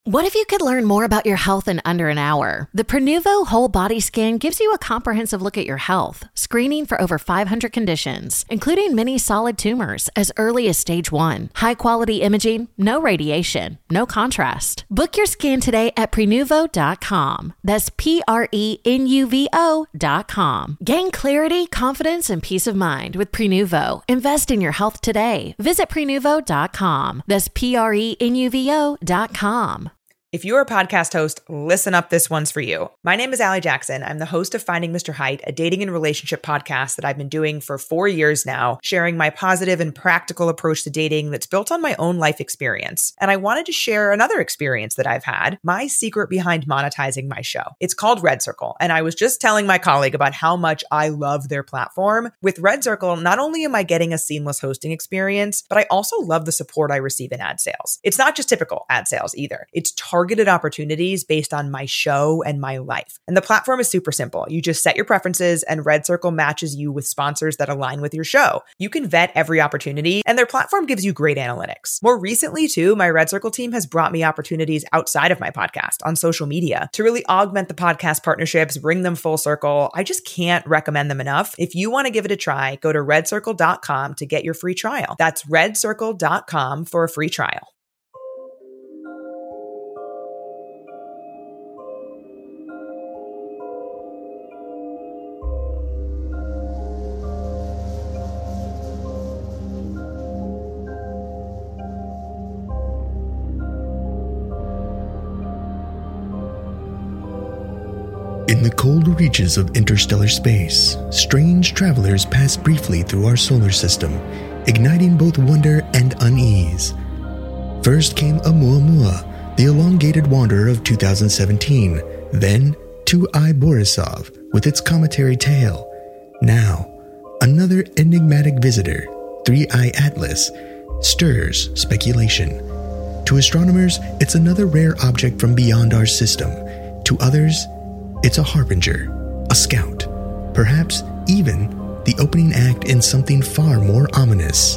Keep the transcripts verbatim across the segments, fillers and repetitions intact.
What if you could learn more about your health in under an hour? The Prenuvo Whole Body Scan gives you a comprehensive look at your health, screening for over five hundred conditions, including many solid tumors as early as stage one. High-quality imaging, no radiation, no contrast. Book your scan today at prenuvo dot com. That's P R E N U V O dot com. Gain clarity, confidence, and peace of mind with Prenuvo. Invest in your health today. Visit prenuvo dot com. That's P R E N U V O dot com. If you're a podcast host, listen up, this one's for you. My name is Allie Jackson. I'm the host of Finding Mister Height, a dating and relationship podcast that I've been doing for four years now, sharing my positive and practical approach to dating that's built on my own life experience. And I wanted to share another experience that I've had, my secret behind monetizing my show. It's called Red Circle, and I was just telling my colleague about how much I love their platform. With Red Circle, not only am I getting a seamless hosting experience, but I also love the support I receive in ad sales. It's not just typical ad sales either. It's targeted targeted opportunities based on my show and my life. And the platform is super simple. You just set your preferences and Red Circle matches you with sponsors that align with your show. You can vet every opportunity and their platform gives you great analytics. More recently too, my Red Circle team has brought me opportunities outside of my podcast on social media to really augment the podcast partnerships, bring them full circle. I just can't recommend them enough. If you want to give it a try, go to red circle dot com to get your free trial. That's red circle dot com for a free trial. In the cold reaches of interstellar space, strange travelers pass briefly through our solar system, igniting both wonder and unease. First came Oumuamua, the elongated wanderer of two thousand seventeen, then Two-Eye Borisov with its cometary tail. Now, another enigmatic visitor, Three-Eye Atlas, stirs speculation. To astronomers, it's another rare object from beyond our system. To others, it's a harbinger, a scout, perhaps even the opening act in something far more ominous.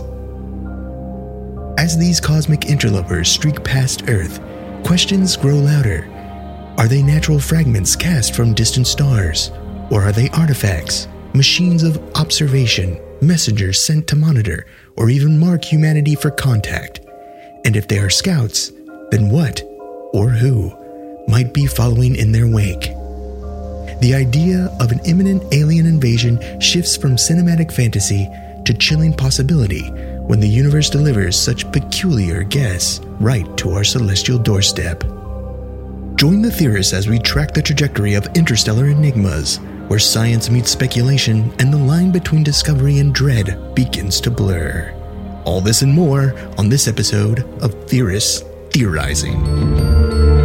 As these cosmic interlopers streak past Earth, questions grow louder. Are they natural fragments cast from distant stars? Or are they artifacts, machines of observation, messengers sent to monitor, or even mark humanity for contact? And if they are scouts, then what, or who, might be following in their wake? The idea of an imminent alien invasion shifts from cinematic fantasy to chilling possibility when the universe delivers such peculiar guests right to our celestial doorstep. Join the theorists as we track the trajectory of interstellar enigmas, where science meets speculation and the line between discovery and dread begins to blur. All this and more on this episode of Theorists Theorizing.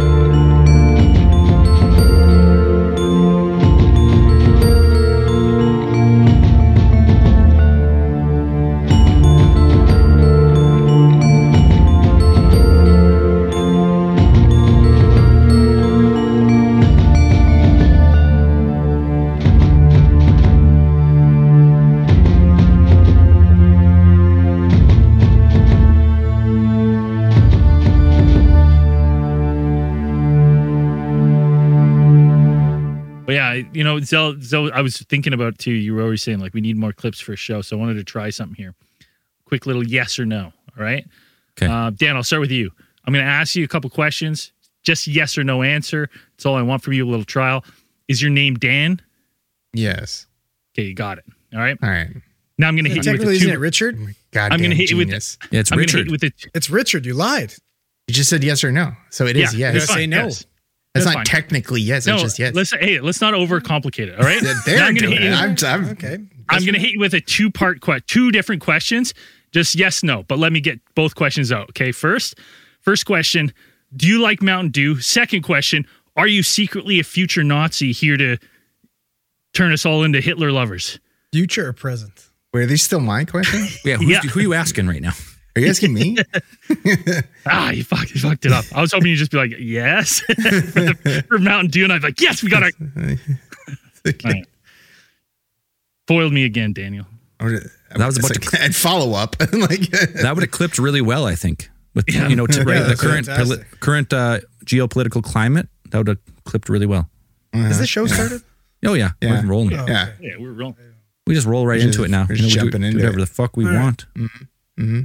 You know, Zell, Zell, I was thinking about too, you were always saying like we need more clips for a show, so I wanted to try something here. Quick little yes or no, all right? Okay. Uh, Dan, I'll start with you. I'm going to ask you a couple questions, just yes or no answer. That's all I want from you, a little trial. Is your name Dan? Yes. Okay, you got it. All right? All right. Now I'm going to hit you with the two. Isn't it Richard? God I'm going to hit genius. you with the, Yeah, it's I'm Richard. Hit you with the, It's Richard. You lied. You just said yes or no, so it is yeah, yes. Say no. Yes. That's, That's not fine. technically yes. No, it's just yes. let's hey, let's not overcomplicate it. All right, They're Now I'm gonna doing hit you- it. I'm, I'm, Okay. I'm going to hit you with a two-part question, two different questions. Just yes, no. But let me get both questions out. Okay, first, first question: do you like Mountain Dew? Second question: are you secretly a future Nazi here to turn us all into Hitler lovers? Future or present? Wait, are these still my questions? Yeah, who's, Yeah. who are you asking right now? Are you asking me? Ah, you fucked, you fucked it up. I was hoping you'd just be like, yes, for, the, for Mountain Dew, and I'd be like, yes, we got our. Okay. Right. Foiled me again, Daniel. That was about to- and follow up. like That would have clipped really well, I think. With Yeah. you know, to, Yeah, right, the that's current fantastic. poli- current uh, geopolitical climate, that would have clipped really well. Uh-huh. Is this show started? Oh yeah, Yeah. we're rolling. Oh, Yeah. okay. Yeah, we're rolling. We just roll right We're into just- it now. we're You know, just we do, jumping do into whatever it. the fuck we All right. want. Mm-hmm.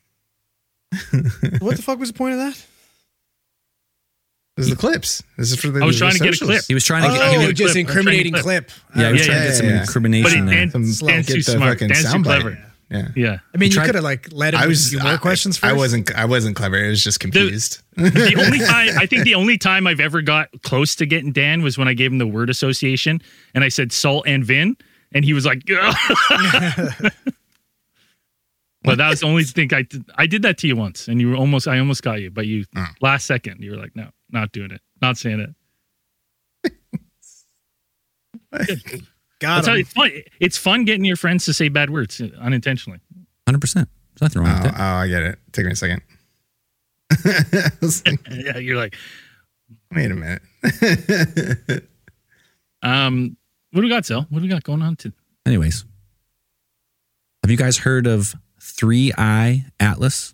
What the fuck was the point of that? This is the clips. This is for the I was the trying to get a socials. clip. He was trying to Oh, get. he Oh, was- just clip. incriminating I'm trying clip. Yeah, he was Okay. trying to get some yeah, yeah. incrimination But it- there. and- Some, Dan's get too the smart. fucking Dan's too soundbite. clever. Yeah. Yeah. I mean, you tried- could have like let him I was do more I, questions first. I wasn't I wasn't clever. I was just confused. The only time I think the only time I've ever got close to getting Dan was when I gave him the word association and I said salt and vin, and he was like, "Ugh." But that was the only thing I did. I did that to you once, and you were almost I almost got you, but you Oh. last second you were like, no, not doing it, not saying it. Got That's how him. it's fun. It's fun getting your friends to say bad words unintentionally. Hundred percent. There's nothing Oh, wrong with oh, it. I get it. Take me a second. I was like, Yeah, you're like, wait a minute. um, what do we got, Sel? What do we got going on? To Anyways, have you guys heard of Three Eye Atlas?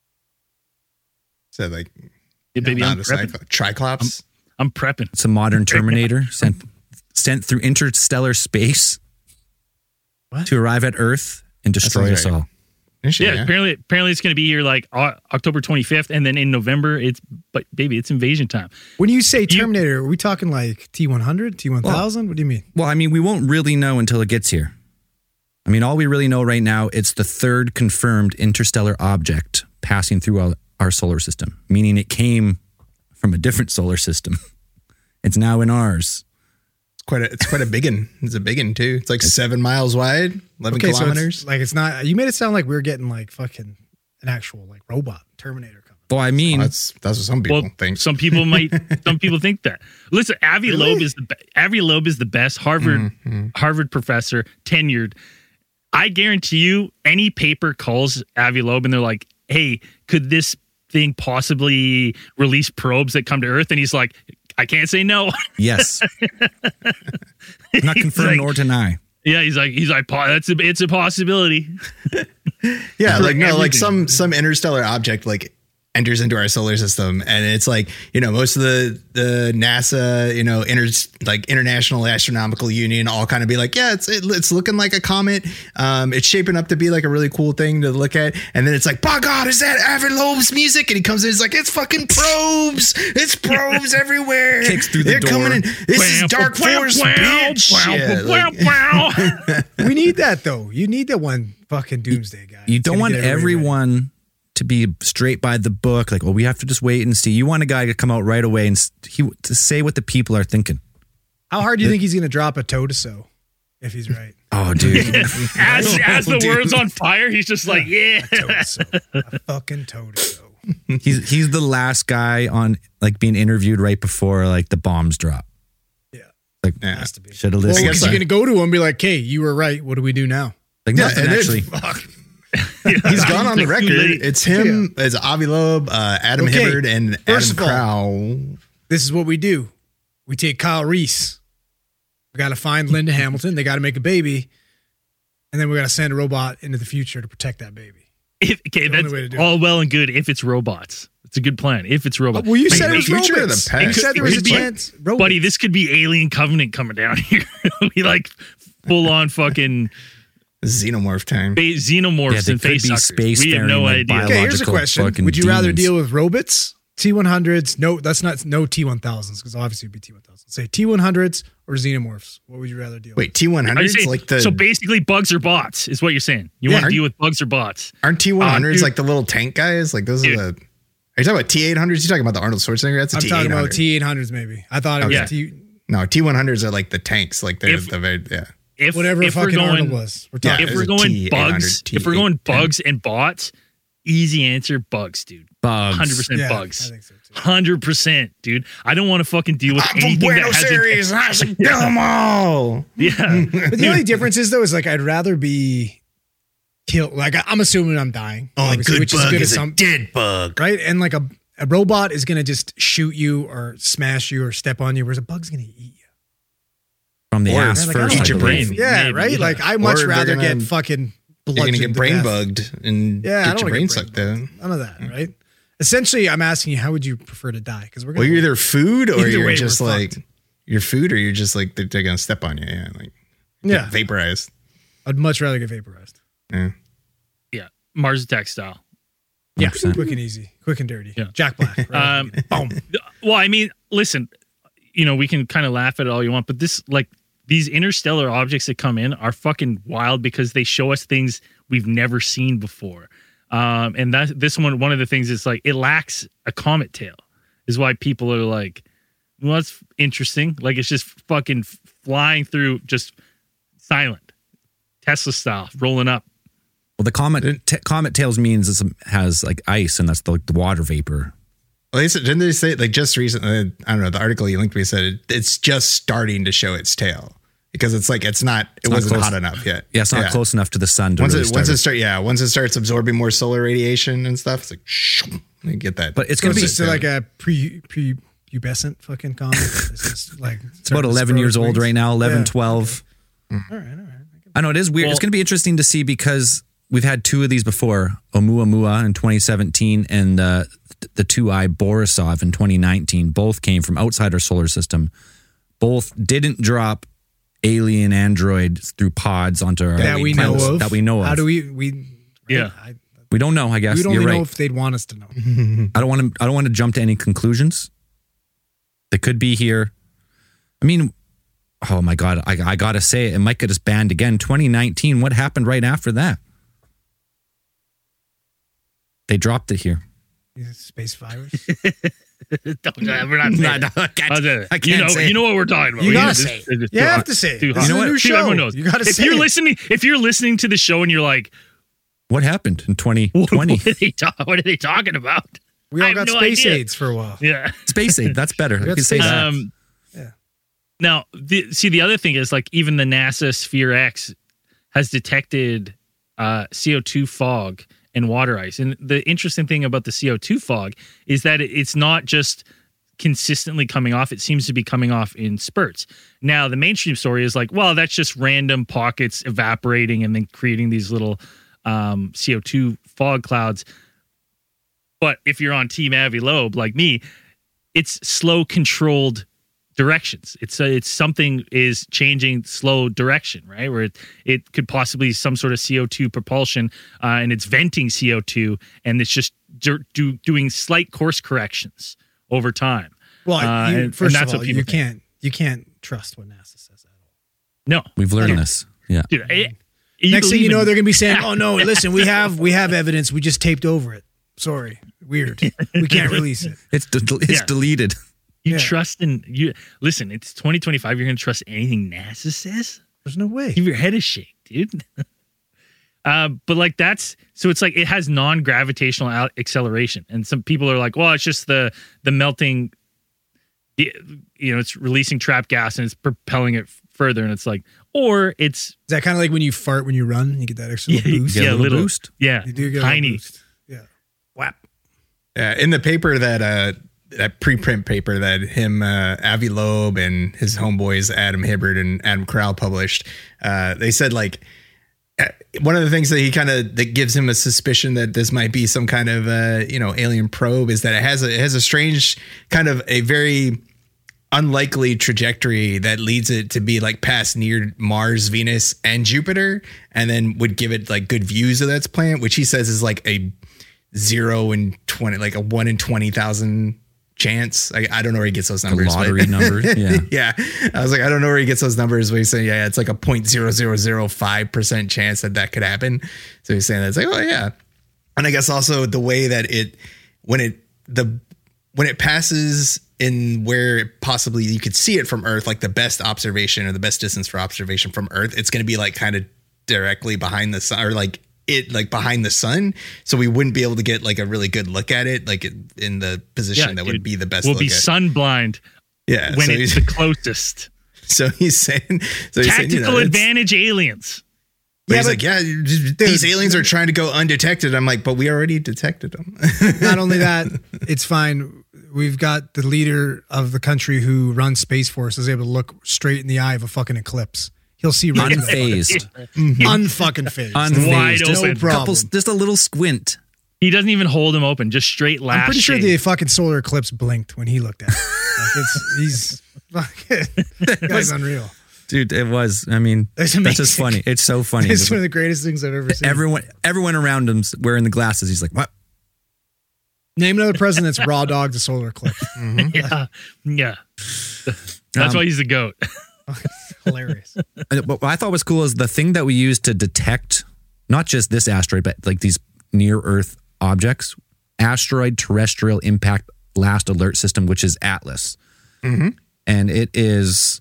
So like yeah, baby, not I'm a prepping. sci-fi- Triclops. I'm prepping. It's a modern Terminator sent sent through interstellar space What? to arrive at Earth and destroy sounds us right. all. Interesting, Yeah, apparently, apparently it's going to be here like O- October twenty-fifth, and then in November it's, but baby, it's invasion time. When you say Terminator, are we talking like T one hundred, T one thousand? What do you mean? Well, I mean, we won't really know until it gets here. I mean, all we really know right now, it's the third confirmed interstellar object passing through our, our solar system, meaning it came from a different solar system. It's now in ours. It's quite a it's quite a big one. It's a big one too. It's like seven miles wide, eleven Okay, so kilometers. it's, like it's not. You made it sound like we were getting like fucking an actual like robot Terminator coming. Well, I mean, that's that's what some people Well, think. some people might, some people think that. Listen, Avi Really? Loeb is the be- Avi Loeb is the best Harvard Mm-hmm. Harvard professor, tenured. I guarantee you, any paper calls Avi Loeb and they're like, "Hey, could this thing possibly release probes that come to Earth?" And he's like, "I can't say no." yes. Not He's confirm like- nor deny. Yeah, he's like, he's like, "Po- that's a, it's a possibility. Yeah, For like no, like everything. some some interstellar object like enters into our solar system, and it's like, you know, most of the the NASA, you know, inter, like International Astronomical Union all kind of be like, yeah, it's it, it's looking like a comet. Um, it's shaping up to be like a really cool thing to look at, and then it's like, by God, is that Avi Loeb's music? And he comes in, he's like, it's fucking probes, it's probes everywhere. Kicks through the They're door. coming in. This is Wow, Dark wow, Force, wow, bitch. wow, Yeah, wow, like- wow. We need that though. You need that one fucking doomsday guy. You It's don't gonna want get everybody ready. everyone to be straight by the book. Like, well, we have to just wait and see. You want a guy to come out right away and s- he to say what the people are thinking. How hard do you think he's gonna drop a toe to sew if he's right? Oh, dude. As as the Dude. word's on fire, he's just like, yeah. Toe to sew. A fucking toe to sew. he's he's the last guy on like being interviewed right before like the bombs drop. Yeah. Like, Yeah. Has to be. should have Well, listened. because you're gonna go to him and be like, "Hey, you were right. What do we do now?" like Yeah, nothing and then- actually. fuck. He's gone on the Like, too record. late. It's him, it's Avi Loeb, uh, Adam Okay, Hibbard, and first Adam of all- Crow. This is what we do. We take Kyle Reese. We got to find Linda Hamilton. They got to make a baby, and then we got to send a robot into the future to protect that baby. If, okay, The only that's way to do all well and good if it's robots. It's a good plan. If it's robots. Well, you Wait, said it wait, was future or the robots. past? You said there It was a could be- chance. Robots. buddy, this could be Alien Covenant coming down here. It'll be like full on fucking Xenomorph time. ba- xenomorphs Yeah, they and could face be suckers. space We have faring, no like, idea. Okay, here's a biological question. fucking Would you rather demons. deal with robots, T one hundreds? No, that's not no T one thousands because obviously it'd be T one thousands. Say T one hundreds or xenomorphs. What would you rather deal Wait, T one Are you hundreds saying- like the so basically, bugs or bots is what you're saying. You Yeah, want to aren't- deal with bugs or bots? aren't T one hundreds dude. like the little tank guys? Like those Dude. are the. Are you talking about T eight hundreds? You talking about the Arnold Schwarzenegger? That's a with? T I'm eight talking about hundred. T eight hundreds maybe. I thought it Okay. was T No, T one hundreds are like the tanks. Like they're If- the very yeah. If whatever if we're fucking going, Arnold was. We're Yeah, talking. if There's we're a going T eight hundred, bugs, T if we're going eight ten. bugs and bots, easy answer, bugs, dude. Bugs. Hundred percent Yeah, bugs. I think so too. Hundred percent, dude. I don't want to fucking deal with I'm from anything that Buenos has Aires. I should kill them all. Yeah, But the only difference is though is like I'd rather be killed. Like I- I'm assuming I'm dying. Only obviously, good which is bug good is as a some dead bug. right. And like a a robot is gonna just shoot you or smash you or step on you, whereas a bug's gonna eat you. From the Or- ass Like, I first. don't I eat your believe. brain. Yeah, Maybe, right. yeah. Like I much Or they're rather gonna- get fucking You're gonna bludgeoned get to brain death. bugged and Yeah, I get don't your wanna brain get sucked brain out. bugged. None of that, right? Essentially, I'm asking you, how would you prefer to die? Because we're Well, gonna you're either food or Either you're way, just we're like fucked. you're food, or you're just like they're, they're gonna step on you. Yeah, like yeah. get vaporized. I'd much rather get vaporized. Yeah. Yeah, Mars Attack style. Yeah, one hundred percent. quick and easy, quick and dirty. Yeah. Jack Black. Right? Um, Boom. Well, I mean, listen, you know, we can kind of laugh at it all you want, but this, like, these interstellar objects that come in are fucking wild because they show us things we've never seen before. Um, and that this one, one of the things is like it lacks a comet tail, is why people are like, well, that's interesting. Like it's just fucking flying through, just silent, Tesla style, rolling up. Well, the comet t- comet tails means it has like ice, and that's the, the water vapor. Well, they said, didn't they say like just recently? I don't know. The article you linked me said it, it's just starting to show its tail because it's like it's not. It not wasn't close. hot enough yet. Yeah, it's not close enough to the sun to Once really it start once it. it start yeah once it starts absorbing more solar radiation and stuff, it's like shoo, you get that. But it's So gonna it's be just like a pre pre pubescent fucking comet. It's just like it's about eleven years old right now, eleven, twelve. All right, all right. I know it is weird. Well- it's going to be interesting to see because we've had two of these before, Oumuamua in twenty seventeen and uh, the two-eye Borisov in twenty nineteen. Both came from outside our solar system. Both didn't drop alien androids through pods onto our That we know planets of. That we know of. How do we? We Yeah. I, we don't know, I guess. we'd You're only right. know if they'd want us to know. I don't want to. I don't want to jump to any conclusions. They could be here. I mean, oh my god! I, I gotta say it. It might get us banned again. twenty nineteen. What happened right after that? They dropped it here. Space virus. Don't, we're not saying No, it. no, I can't- I'll say it. I you can't know, say you know what we're talking about. You know, gotta this- say it. it's You too have hot- to say it. too This hot. is a new Dude, show. everyone knows. You gotta if say you're it. listening, if you're listening to the show and you're like, What happened in twenty what, twenty? what, are, they ta- what are they talking about? We I all have got no space idea. aids for a while. Yeah. Space aid. That's better. I got can say space that. Um, Yeah. Now, the, see, the other thing is like even the NASA Sphere X has detected uh, C O two fog and water ice. And the interesting thing about the C O two fog is that it- it's not just consistently coming off. It seems to be coming off in spurts. Now, the mainstream story is like, well, that's just random pockets evaporating and then creating these little um, C O two fog clouds. But if you're on Team Avi Loeb like me, it's slow, controlled directions. It's uh, it's something is changing slow direction, right? Where it, it could possibly some sort of C O two propulsion, uh, and it's venting C O two, and it's just do, do, doing slight course corrections over time. Well, Uh, you, and- first and that's of what all, people you think. can't you can't trust what NASA says at all. No, We've learned Dude. this. Yeah. dude. I- Next thing you believe know, in- they're gonna be saying, "Oh no, listen, we have we have evidence. We just taped over it. Sorry, weird. We can't release it." It's de- it's Yeah. deleted. you yeah. trust in you. Listen, it's twenty twenty-five. You're going to trust anything NASA says? There's no way. Give your head a shake, dude. uh, but like that's so it's like it has non-gravitational al- acceleration, and some people are like, well, it's just the the melting. You know, it's releasing trapped gas and it's propelling it further, and it's like, or it's Is that kind of like when you fart when you run? You get that extra yeah, little boost. Get a yeah, little little boost. yeah, You do get a tiny. little boost. Yeah. Whap. Yeah, in the paper that uh that preprint paper that him uh, Avi Loeb and his homeboys Adam Hibbert and Adam Crowell published, uh, they said like uh, one of the things that he kind of that gives him a suspicion that this might be some kind of uh, you know alien probe is that it has a it has a strange kind of a very unlikely trajectory that leads it to be like past near Mars, Venus, and Jupiter, and then would give it like good views of that planet, which he says is like a zero in twenty, like a one in twenty thousand chance. I, I don't know where he gets those The numbers. but- lottery numbers. Yeah. yeah. I was like, I don't know where he gets those numbers, but he's saying, yeah, it's like a zero point zero zero zero five percent chance that that could happen. So he's saying that's like, oh yeah. And I guess also the way that it, when it, the, when it passes in where possibly you could see it from Earth, like the best observation or the best distance for observation from Earth, it's going to be like kind of directly behind the sun or like it like behind the sun. So we wouldn't be able to get like a really good look at it, like in the position Yeah, that dude, would be the best We'll look be at. sun blind Yeah. when so it's he's- the closest. So he's saying, so he's saying, Tactical you know, it's- advantage aliens. But Yeah, he's but- like, yeah, these aliens are trying to go undetected. I'm like, but we already detected them. Not only that, it's fine. We've got the leader of the country who runs Space Force is able to look straight in the eye of a fucking eclipse. He'll see right in the Unfazed. unfucking phase. Unfazed. Wide Just open. a couple, just a little squint. He doesn't even hold them open, just straight lash. I'm pretty sure shade. the fucking solar eclipse blinked when he looked at it. Like it's, he's fucking, that guy's unreal. Dude, it was. I mean, It's that's amazing. just funny. It's so funny. It's one of the greatest things I've ever seen. everyone, everyone around him's wearing the glasses. He's like, what? Name another president that's raw dogged the solar eclipse. Yeah, yeah. That's Um, why he's the goat. Hilarious. And what I thought was cool is the thing that we use to detect not just this asteroid, but like these near Earth objects, asteroid terrestrial impact last alert system, which is ATLAS. Mm-hmm. And it is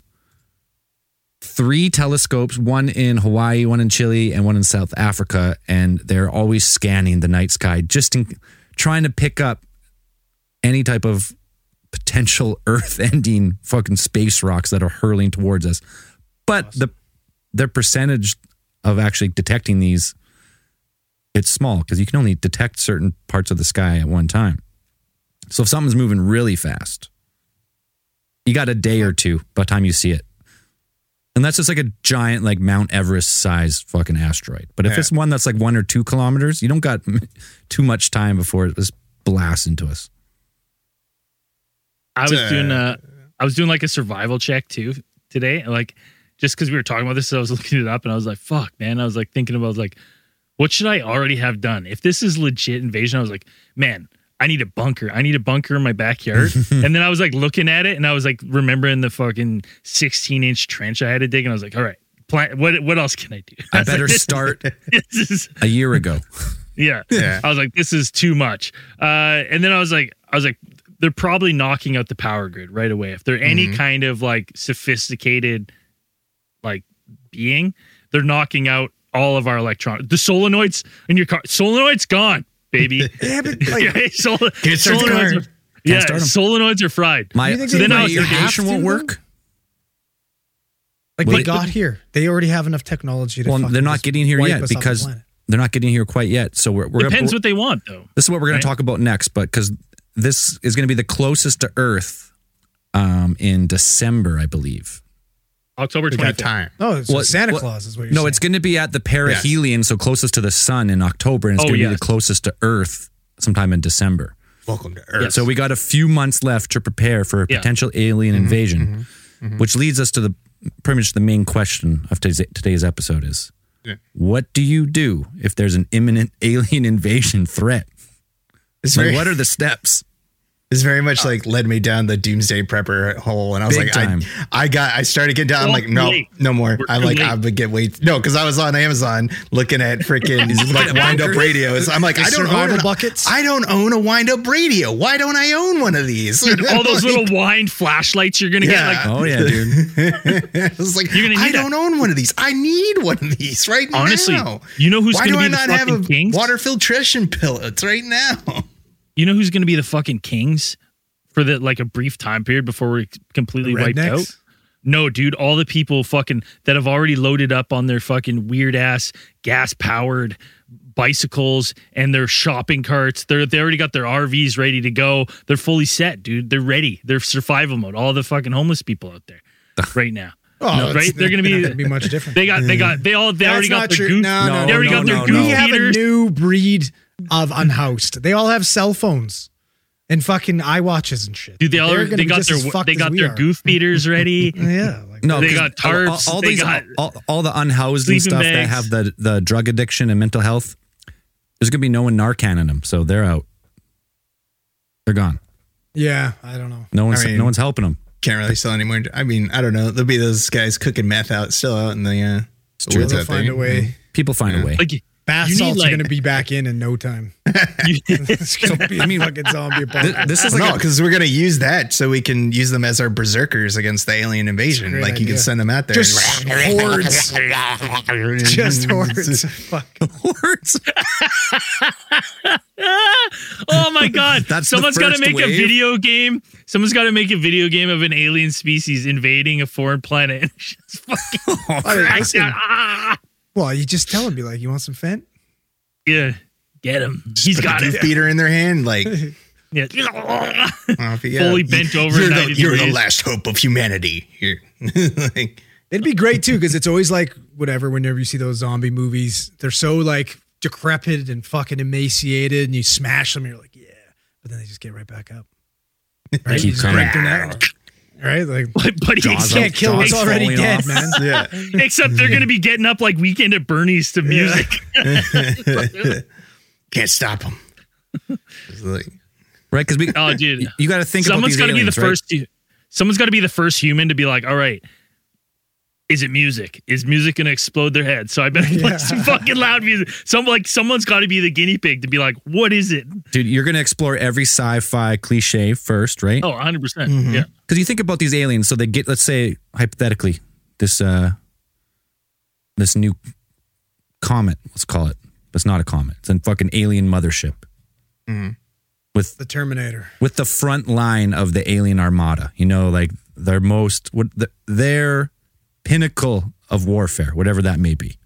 three telescopes, one in Hawaii, one in Chile, and one in South Africa. And they're always scanning the night sky, just in, trying to pick up any type of potential Earth-ending fucking space rocks that are hurling towards us. But the the percentage of actually detecting these, it's small because you can only detect certain parts of the sky at one time. So if something's moving really fast, you got a day or two by the time you see it. And that's just like a giant, like Mount Everest size fucking asteroid. But if Yeah. it's one that's like one or two kilometers, you don't got too much time before it just blasts into us. I was Uh, doing a, I was doing like a survival check too today. Like, just because we were talking about this, so I was looking it up and I was like, fuck, man. I was like thinking about, I was like, what should I already have done? If this is legit invasion, I was like, man, I need a bunker. I need a bunker in my backyard. And then I was like looking at it and I was like remembering the fucking sixteen inch trench I had to dig. And I was like, all right, plan, what what else can I do? I was like, better this- start This is, a year ago. yeah. Yeah. I was like, this is too much. Uh, and then I was like, I was like, they're probably knocking out the power grid right away. If they're any kind of like sophisticated like being, they're knocking out all of our electronics. The solenoids in your car, solenoids gone, baby. Yeah, but like, Okay, sol- Can't start the solenoids car. are, yeah, start 'em. solenoids are fried. My, You think so they then might my have irrigation to, won't though? work. like Well, they got here. They already have enough technology to Well, fucking they're not just getting here wipe yet us off the because planet. they're not getting here quite yet. So we're, we're Depends we're, what they want though. this is what we're going right? to talk about next. But because this is going to be the closest to Earth um, in December, I believe. October We got twenty-fifth. time. Oh, so Well, Santa well, Claus is what you're No, saying. it's going to be at the perihelion, so closest to the sun in October, and it's Oh, going to be yes. the closest to Earth sometime in December. Welcome to Earth. So we got a few months left to prepare for a Yeah. potential alien invasion, which leads us to the pretty much the main question of today's, today's episode is, Yeah. what do you do if there's an imminent alien invasion threat? It's Like, very, what are the steps? it's very much like led me down the doomsday prepper hole, and I was Big like, time. I, I got, I started getting down. I'm Oh, like, no, late. no more. We're I'm too like, late. I would get wait, no, because I was on Amazon looking at freaking like wind up radios. I'm like, The I don't survival own a, buckets? I don't own a wind up radio. Why don't I own one of these? All those little wind flashlights you're gonna Yeah. get. Like, Oh yeah, dude. I was like, You're gonna I need don't own one of these. I need one of these right honestly, now. you know who's Why gonna do be I the not have fucking a kings? water filtration pellets right now? You know who's going to be the fucking kings for the like a brief time period before we're completely wiped Rednecks? out? No, dude, all the people fucking that have already loaded up on their fucking weird ass gas powered bicycles and their shopping carts. They're they already got their R Vs ready to go. They're fully set, dude. They're ready. They're survival mode. All the fucking homeless people out there right now. Oh, No, it's right? They're gonna not be- gonna be much different. They got they got they all they That's already got not their true. goof. No, no, they already no, got their no, goof no. We have a beaters. new breed of unhoused. They all have cell phones and fucking iWatches and shit. Dude, they all They're gonna they be got just their as fucked they as got we their are. goof beaters ready. Yeah, like, No, They 'cause got tarps, All, all they these, got all, all the unhoused and sleeping stuff that bags. have the the drug addiction and mental health. There's gonna be no one Narcan in them, so they're out. They're gone. yeah, I don't know. No one's I mean- no one's helping them. Can't really sell anymore. I mean, I don't know. There'll be those guys cooking meth out still out in the uh, the true. woods They'll out find there. a way. People find a way. Like Bath You need, salts like- are going to be back in in no time. you, It's going to be a fucking zombie Th- apocalypse. this is No, like a, because we're gonna use that so we can use them as our berserkers against the alien invasion. great Like you can idea. send them out there. Just and- hordes. Just hordes. Fuck. hordes. oh my god! That's the Someone's got to first make a wave? video game. Someone's got to make a video game of an alien species invading a foreign planet. and just fucking I mean, crack listen, down. Ah! well, you just tell him, be like, you want some Fent? Yeah, get him. He's put got a it. goof beater in their hand, like Yeah. oh, if you- Fully yeah, bent over You're, the, ninety you're the degrees. last hope of humanity. Here, like, It'd be great too, because it's always like whatever. Whenever you see those zombie movies, they're so like decrepit and fucking emaciated, and you smash them, and you're like, yeah, but then they just get right back up. Right? Keep You just coming. break their neck. Right? Like, But, but you Jaws can't kill what's jaws already falling dead, off. man. Yeah. except they're gonna be getting up like Weekend at Bernie's to music. Can't stop them. It's like, Right? Because we, Oh, dude. you got to think Someone's about got these to be the aliens, right? first. Someone's got to be the first human to be like, all right, is it music? Is music going to explode their head? So I better Yeah. play some fucking loud music. Some like someone's got to be the guinea pig to be like, what is it? Dude, you're going to explore every sci-fi cliche first, right? Oh, one hundred percent. Mm-hmm. Yeah. Because you think about these aliens, so they get, let's say, hypothetically, this uh, this new comet, let's call it. It's not a comet. It's a fucking alien mothership. With The Terminator. with the front line of the alien armada. You know, like their most, what the, their pinnacle of warfare, whatever that may be.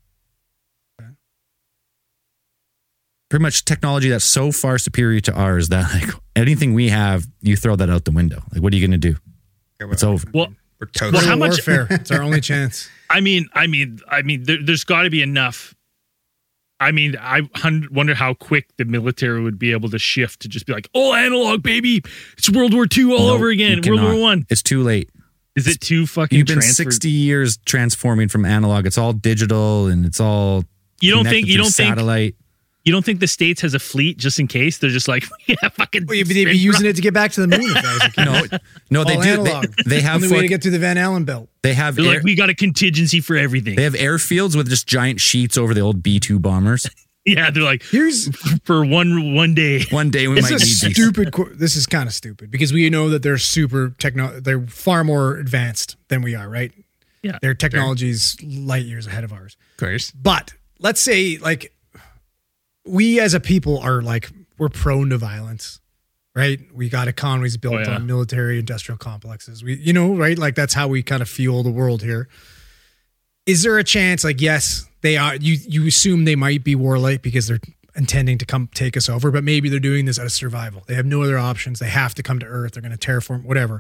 Pretty much technology that's so far superior to ours that like anything we have, you throw that out the window. Like, what are you going to do? It's over. Well, we're toast. Well, how Guerrilla much- warfare. It's our only chance. I mean, I mean, I mean, there, there's got to be enough. I mean, I hun- wonder how quick the military would be able to shift to just be like, oh, analog, baby. It's World War Two all No, over you again. World War cannot. One. It's too late. Is it too fucking You've been transferred? sixty years transforming from analog. It's all digital and it's all You don't connected think, you through don't think, satellite. you don't think the States has a fleet just in case? They're just like, yeah, fucking. Well, you'd be, they'd be using it to get back to the moon if that was the case. No, no, they All do. analog. They, they have Only way to fuck- get through the Van Allen belt. they have They're air, like, we got a contingency for everything. they have airfields with just giant sheets over the old B two bombers. Yeah, they're like, Here's for one one day. One day we this might need is these. stupid. qu- This is kind of stupid because we know that they're super techno. They're far more advanced than we are, right? Yeah, Their technology's light years ahead of ours. Of course. But let's say, like, we as a people are like we're prone to violence, right? We got economies built Oh, yeah. on military industrial complexes. We, you know, right? Like that's how we kind of fuel the world here. Is there a chance? Like, yes, they are. You you assume they might be warlike because they're intending to come take us over, but maybe they're doing this out of survival. They have no other options. They have to come to Earth. They're going to terraform, whatever.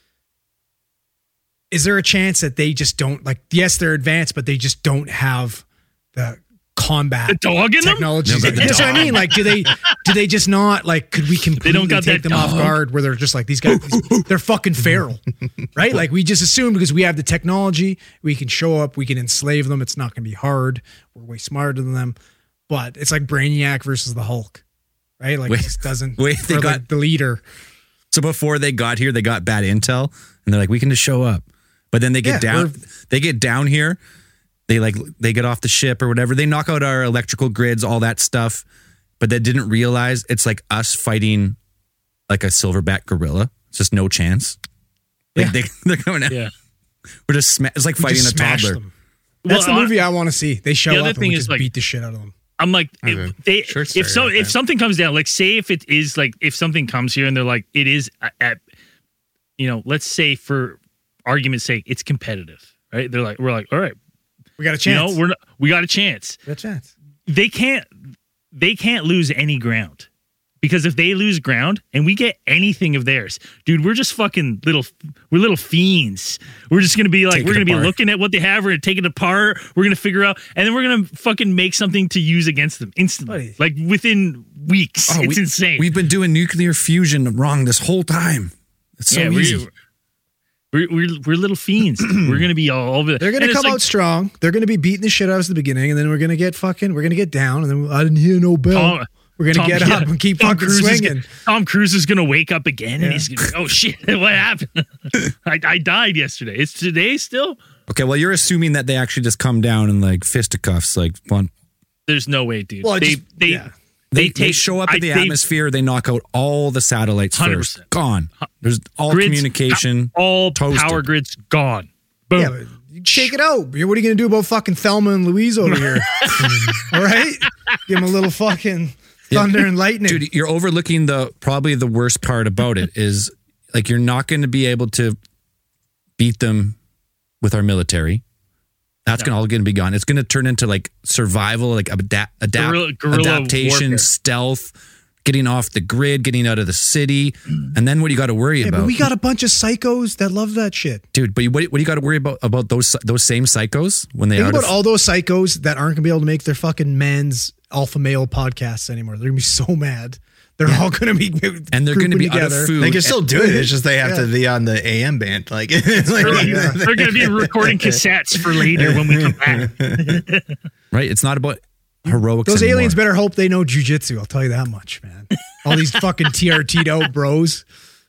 Is there a chance that they just don't like? Yes, they're advanced, but they just don't have the combat The dog in them? technology. No, but the That's what I dog. mean. Like, do they do they just not like? Could we completely don't got take that them off dog. guard where they're just like these guys? They're fucking feral, right? Like we just assume because we have the technology, we can show up, we can enslave them. It's not going to be hard. We're way smarter than them. But it's like Brainiac versus the Hulk, right? Like Wait, it just doesn't. wait, they or, got- like, the leader. So before they got here, they got bad intel, and they're like, "We can just show up." But then they get Yeah, down. we're- They get down here. They like they get off the ship or whatever. They knock out our electrical grids, all that stuff. But they didn't realize it's like us fighting like a silverback gorilla. It's just no chance. Like Yeah. they, they're going. Out. Yeah. We're just sma- it's like We fighting just a smash toddler. them. That's Well, the I- movie I want to see. They show The other up and thing we is, just like- beat the shit out of them. I'm like, Okay. if they, Short if story so, like if that. something comes down, like say if it is like if something comes here and they're like, it is at, at you know, let's say for argument's sake, it's competitive, right? They're like, we're like, all right, We got a you chance. know, we're not, we got a chance. we got a chance. They can't, they can't lose any ground. Because if they lose ground and we get anything of theirs, dude, we're just fucking little, we're little fiends. We're just gonna be like, Take we're it gonna be apart. looking at what they have. We're gonna take it apart. We're gonna figure out, and then we're gonna fucking make something to use against them instantly, Buddy. like within weeks. Oh, it's we- insane. We've been doing nuclear fusion wrong this whole time. It's so yeah, easy. we're, we're, we're we're little fiends. We're gonna be all over. They're going and to it's come like, out strong. They're going to be beating the shit out of us at the beginning, and then we're going to get fucking, we're going to get down, and then I didn't hear no bell. Tom- we're going to Tom- get yeah, up and keep Tom fucking Cruise is swinging. gonna- Tom Cruise is gonna wake up again, Yeah. and he's gonna be, oh shit, what happened? I, I died yesterday. It's today still. Okay, well, you're assuming that they actually just come down in like fisticuffs, like one. There's no way, dude. Well, they just- they, yeah. They, they they take show up I- in the they- atmosphere. They knock out all the satellites one hundred first. percent. Gone. There's all grids- communication. all toasted. power grids gone. Boom. Yeah, but you shake it out. What are you going to do about fucking Thelma and Louise over here? All right? Give them a little fucking thunder and lightning. Dude, you're overlooking the probably the worst part about it is like you're not going to be able to beat them with our military. That's No. gonna all going to be gone. It's going to turn into like survival, like adapt, adapt Guerrilla- guerrilla adaptation, warfare. stealth, getting off the grid, getting out of the city, and then what do you got to worry yeah, about, but we got a bunch of psychos that love that shit. dude? But you- what, what do you got to worry about about those those same psychos when they Think are about all those psychos that aren't going to be able to make their fucking men's alpha male podcasts anymore. They're gonna be so mad. They're all gonna be and they're gonna be together. out of food. They can still do it. It's just they have Yeah. to be on the A M band. Like, it's like Yeah. They're going to be recording cassettes for later when we come back. Right? It's not about heroics. Those anymore. aliens better hope they know jujitsu. I'll tell you that much, man. All these fucking T R T'd out bros.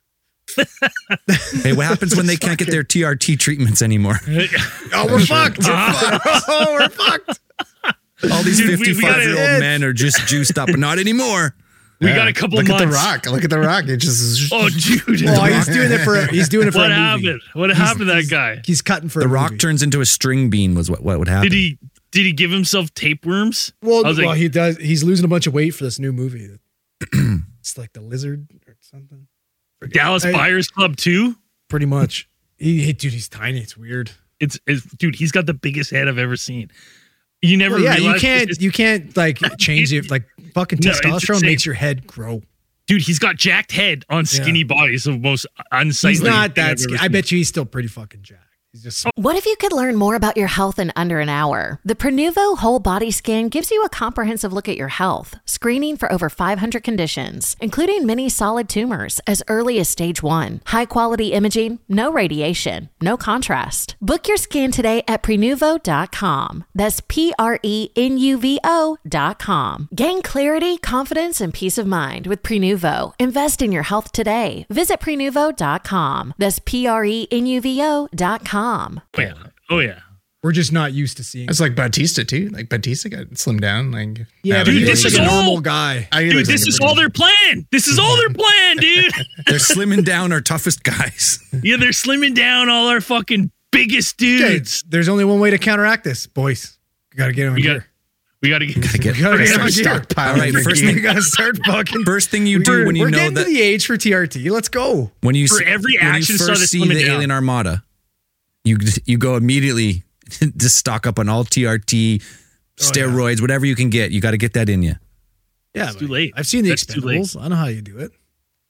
Hey, what happens when they can't get their T R T treatments anymore? Oh, we're fucked. Oh, we're fucked. All these Dude, we- we fifty-five-year-old gotta- men are just juiced up, but not anymore. We Yeah. got a couple Look months. at the Rock. Look at the Rock. It just Oh, dude. Oh, he's doing it for. He's doing it for What a movie. happened? What happened to that guy? He's cutting for The a Rock movie. turns into a string bean was what, what would happen. Did he did he give himself tapeworms? Well, I was well, like, he does. He's losing a bunch of weight for this new movie. It's like the Lizard or something. Dallas Hey. Buyers Club two? Pretty much. He, he, dude, he's tiny. It's weird. It's, it's dude, he's got the biggest head I've ever seen. You never Well, yeah, you realized can't. this- You can't like change it. Like fucking No, it's testosterone insane. makes your head grow. Dude, he's got jacked head on skinny Yeah. body. It's the most unsightly. He's not thing I've that. ever Skinny. I seen. bet you he's still pretty fucking jacked. He's just. What if you could learn more about your health in under an hour? The Prenuvo Whole Body Scan gives you a comprehensive look at your health, screening for over five hundred conditions, including many solid tumors as early as stage one. High quality imaging, no radiation, no contrast. Book your scan today at prenuvo dot com. That's P R E N U V O dot com. Gain clarity, confidence, and peace of mind with Prenuvo. Invest in your health today. Visit prenuvo dot com. That's P R E N U V O dot com. Oh yeah. Oh yeah. We're just not used to seeing. It's like Batista too. Like Batista got slimmed down. Like Yeah, now but he he this looks looks like is a all- normal guy. I- he Dude, looks like this a is pretty- all their plan. This is all their plan, dude. They're slimming down our toughest guys. Yeah, they're slimming down all our fucking biggest Okay, dudes. there's only one way to counteract this, boys. You gotta get him We in got here. we gotta get Gotta get- We gotta get him in Start here. stockpiling All right, the first gear. We gotta start fucking. First thing you do We're- when you we're know getting that to the age for T R T. Let's go. when you For see, every when action you star first that's see slimming the down. Alien Armada, you you go immediately to stock up on all T R T, steroids, whatever you can get. You got to get that in you. Yeah, It's too but late. I've seen the That's too late. Expendables. I know how you do it.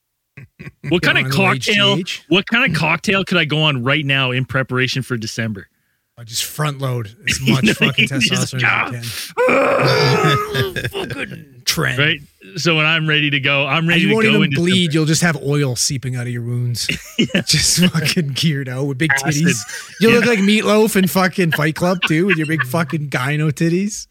What kind on of the cocktail? H G H? What kind of cocktail could I go on right now in preparation for December? I just front load as much know, fucking you just- testosterone as you can. Fucking trend. Right. So when I'm ready to go, I'm And ready you to won't go even into bleed. You'll just have oil seeping out of your wounds. Just fucking geared out with big Acid. titties. You look like Meatloaf in fucking Fight Club too, with your big fucking gyno titties.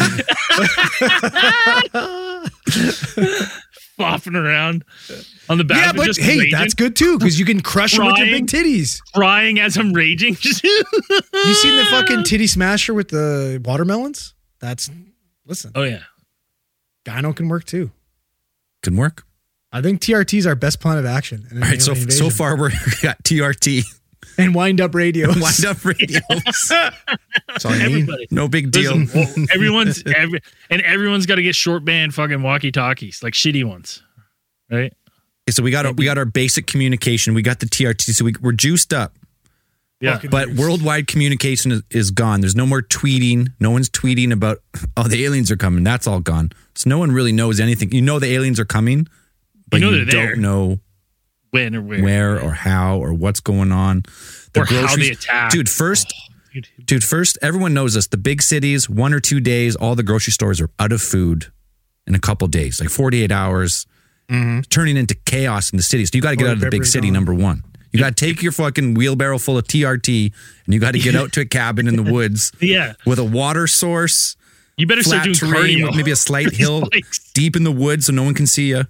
flopping around on the back. Yeah, of but just hey, raging, that's good too because you can crush them with your big Crying. titties. crying as I'm raging. You seen the fucking titty smasher with the watermelons? That's listen. Oh yeah. Gyno can work too. Can work. I think T R T is our best plan of action. in an All right, so alien so invasion. far we're we got T R T, and wind up radio. wind up radios. That's all you need. Everybody. No big deal. Listen, well, everyone's every, and everyone's got to get short band fucking walkie talkies, like shitty ones, right? Okay, so we got our, we got our basic communication. We got the T R T, so we, we're juiced up. Yeah. Fucking But juiced. worldwide communication is, is gone. There's no more tweeting. No one's tweeting about, oh, the aliens are coming. That's all gone. So no one really knows anything. You know the aliens are coming, but You you, know they're there. don't know When or where? where or how or what's going on. The Or how groceries- they attack. Dude, first, Dude. dude, first, everyone knows this. The big cities, one or two days, all the grocery stores are out of food in a couple days, like forty-eight hours, turning into chaos in the city. So you got to get Or out of the big Pepper city, Dawn. number one. You got to take your fucking wheelbarrow full of T R T and you got to get out to a cabin in the woods Yeah. with a water source, You better start flat doing terrain cardio. with maybe a slight hill, Like- deep in the woods so no one can see you.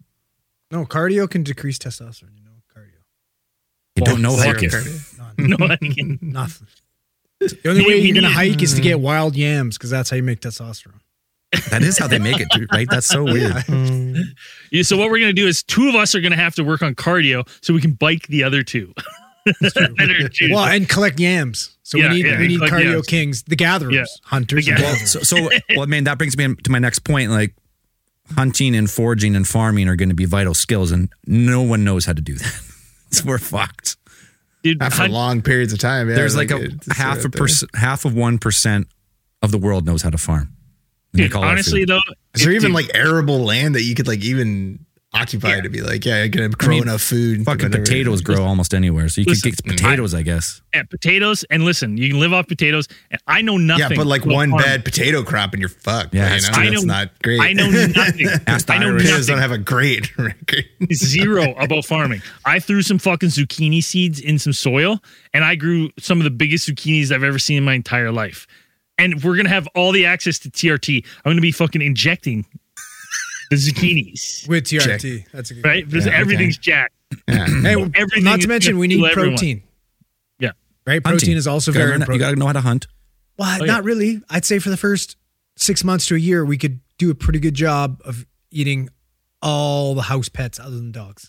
No, cardio can decrease testosterone. You know, cardio. You don't know Fuck hiking. None. No, I mean, Nothing. The only We- way we you're gonna need- hike is to get wild yams because that's how you make testosterone. That is how they make it, dude, right? That's so weird. yeah, so what we're gonna do is two of us are gonna have to work on cardio so we can bike the other two. Better choose. Well, and collect yams. So Yeah, we need yeah, we need collect cardio yams. kings, the gatherers, Yeah. hunters. The and gatherers. gatherers. So, so well, man, that brings me to my next point. Like, hunting and foraging and farming are going to be vital skills, and no one knows how to do that. So we're fucked. Dude, Not for hunt- long periods of time. Yeah, There's like, a it's- half it's a right percent, half of one percent of the world knows how to farm. And they dude, call it honestly food. though, there. Is there if- even dude, like arable land that you could like even occupied Yeah. to be like, yeah, I can grow mean, enough food. Fucking whatever. potatoes grow almost anywhere, so you Listen, could get potatoes, I guess. Yeah, potatoes. And listen, you can live off potatoes. And I know nothing. Yeah, but like about one farming. bad potato crop and you're fucked. Yeah, you that's know, true. I that's know- not great. I know nothing. Ask the I know Irish. Potatoes don't nothing. have a great record. Zero about farming. I threw some fucking zucchini seeds in some soil, and I grew some of the biggest zucchinis I've ever seen in my entire life. And we're gonna have all the access to T R T. I'm gonna be fucking injecting the zucchinis, With T R T. That's a good right? Because Yeah, okay. everything's jacked. Yeah. Hey, well, Everything not is to mention, we to need everyone. protein. Yeah. Right? Hunting. Protein is also You gotta very learn- important. You got to know how to hunt. Well, Oh, not yeah. really. I'd say for the first six months to a year, we could do a pretty good job of eating all the house pets other than dogs.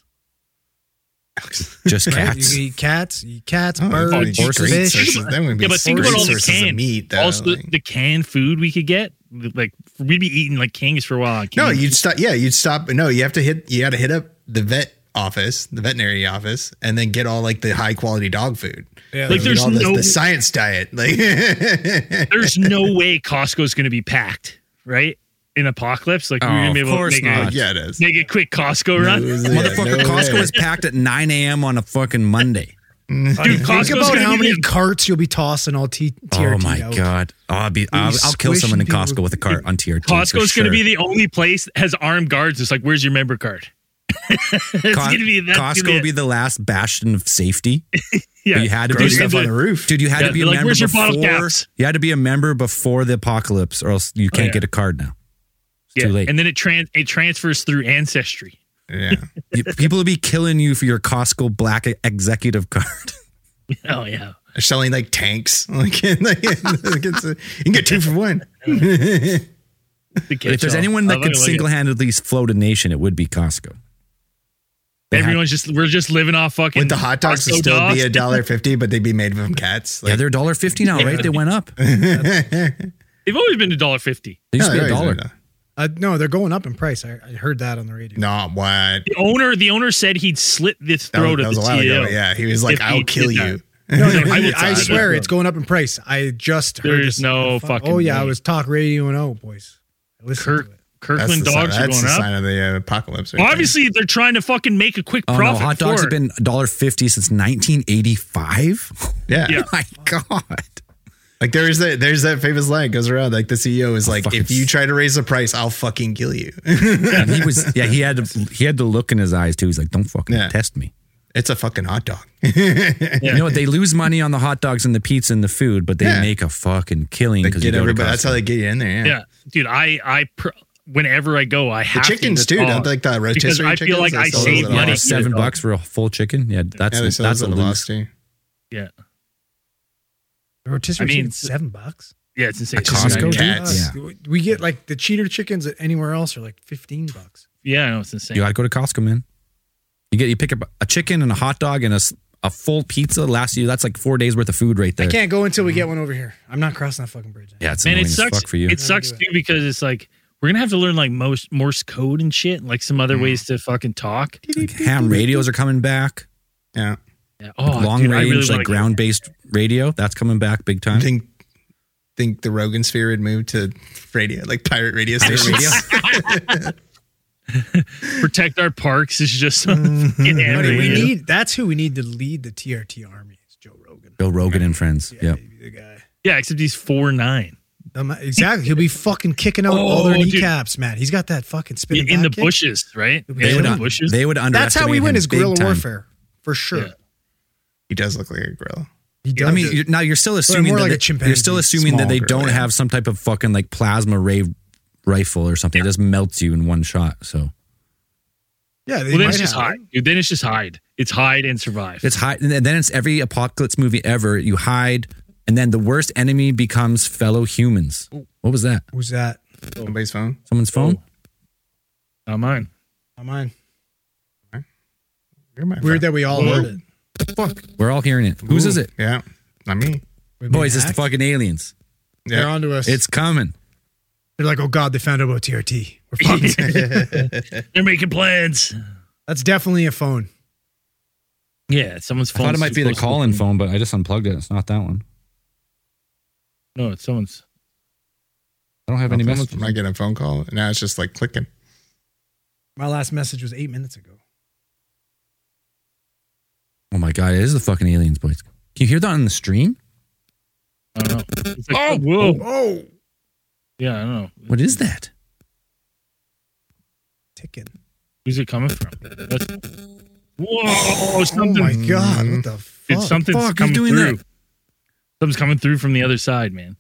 Just Right? cats. You eat cats, you eat cats, Oh, birds, that'd be horses, great fish. sources. That would be Yeah, but think great about all the sources of canned meat. Though. Also, the, like- the canned food we could get, like we'd be eating like kings for a while. no, Kings. you'd stop. Yeah, you'd stop. No, you have to hit. You got to hit up the vet office, the veterinary office, and then get all like the high quality dog food. Yeah, Like, Get there's all the, no- the science diet. Like, There's no way Costco's going to be packed, right? In apocalypse, like Oh, we're going to be of able to course make a, not. yeah, it is. make a quick Costco run. Yeah, Motherfucker, no Costco way. is packed at nine a.m. on a fucking Monday. Dude, Think Costco's about going how to be many the- carts you'll be tossing all T- TRT Oh my out. god! Oh, I'll be. I'll, be I'll kill someone in squishing Costco people. with a cart on T R T. Costco's for going sure. to be the only place that has armed guards. It's like, where's your member card? it's Co- going to be that's Costco gonna will be be, the last bastion of safety. yeah. You had to Grow be stuff the- on the roof. Dude, you had Yeah, to be a like, member where's your bottle before. caps? You had to be a member before the apocalypse, or else you can't yeah. get a card now. It's Yeah. too late. And then it trans it transfers through Ancestry. Yeah. You- People will be killing you for your Costco Black executive card. Oh yeah. They're selling like tanks. Like, like it's a, you can get two for one. The If there's catch-all. anyone that I could like it. single-handedly float a nation, it would be Costco. They had- Everyone's just we're just living off fucking Would the hot dogs would Costco still dogs. be a dollar fifty, but they'd be made from cats? yeah, they're one dollar fifty now, right? They went up. They They've always been a dollar fifty. used to be No, a they're dollar. always Uh, no, they're going up in price. I, I heard that on the radio. No, what? The owner, the owner said he'd slit the That was, throat that of was the a while C E O. ago. Yeah, he was like, if "I'll he kill did you." No, no, I I, would I say- swear it's going up in price. I just heard There's this- no fucking Oh yeah, way. it was talk radio and oh boys. I listened Kirk, to it. That's Kirkland the sign, dogs are that's going the up. sign of the uh, apocalypse. right Well, there. obviously, they're trying to fucking make a quick Oh no, profit. hot dogs for have it. been one dollar fifty since nineteen eighty-five. yeah. Yeah. My God. Like there's that there's that famous line goes around. Like the C E O is like, fucking "If you try to raise the price, I'll fucking kill you." And he was, yeah, he had to, he had the look in his eyes too. He's like, "Don't fucking Yeah. test me." It's a fucking hot dog. You know what? They lose money on the hot dogs and the pizza and the food, but they Yeah. make a fucking killing They because you get go to everybody. That's Costco. how they get you in there. Yeah. Yeah, dude, I, I, pr- whenever I go, I The have chickens to too. eat Don't the like the because rotisserie I chickens. feel like They I sell those save at money. Lowe's. seven Yeah. bucks for a full chicken. Yeah, that's Yeah, they sell that's those a at lose. Lowe's too. Yeah, Rotisserie I mean, chicken, it's- seven bucks. yeah, it's insane. At Costco, dude? Cats. Yeah. We get like the cheater chickens at anywhere else are like fifteen bucks. Yeah, I know it's insane. You got to go to Costco, man. You get you pick up a chicken and a hot dog and a, s- a full pizza. Lasts you. That's like four days worth of food right there. I can't go until we get one over here. I'm not crossing that fucking bridge. Yeah, it's Man, annoying it as sucks. fuck for you. It sucks do too because it's like we're gonna have to learn like most Morse code and shit, like some other ways to fucking talk. Like, ham radios are coming back. Yeah. Yeah. Oh, Long dude, I range, really like wanna get- ground based radio. That's coming back big I time. think think the Rogan sphere would move to radio, like pirate radio stations. radio. protect our parks is just Mm-hmm. get ham Buddy, we radio. need that's who we need to lead the T R T army. It's Joe Rogan. Joe Rogan and friends. Yep. He'd be the guy. Yeah, except he's four nine Um, exactly. He'll be fucking kicking out all their Oh, dude. kneecaps, man. He's got that fucking spinning in the back kick. bushes, right? They in would the un- bushes. They would underestimate That's how we win him is big guerrilla time. warfare, for sure. Yeah. He does look like a gorilla. He does. I mean, you're, now you're still assuming more that like they- a chimpanzee, you're still assuming that small they gorilla, don't yeah. have some type of fucking like plasma ray rifle or something. It just melts you in one shot. So yeah, they Well, then might it's just have, hide. right? Dude, then it's just hide. It's hide and survive. it's hide, and then it's every apocalypse movie ever. You hide, and then the worst enemy becomes fellow humans. What was that? Who's that? Somebody's phone. Someone's phone? Not mine. Not mine. You're my Weird friend. that we all Whoa. heard it. Fuck. We're all hearing it. Whose is it? Yeah, not me. We've been Boys, it's the hacked. fucking aliens. They're Yeah. onto us. It's coming. They're like, oh god, they found out about T R T. We're fucked. They're making plans. That's definitely a phone. Yeah, someone's I phone. thought it might be the call-in phone, but I just unplugged it. It's not that one. No, it's someone's. I don't have any Am messages. I getting a phone call? Now it's just like clicking. My last message was eight minutes ago. Oh my God, it is the fucking aliens, boys. Can you hear that on the stream? I don't know. It's like, oh, whoa. Oh, Yeah, I don't know. What is that? ticking. Who's it coming from? That's, whoa, something. Oh my God, what the fuck? It's something's fuck, who's coming doing through. that? Something's coming through from the other side, man.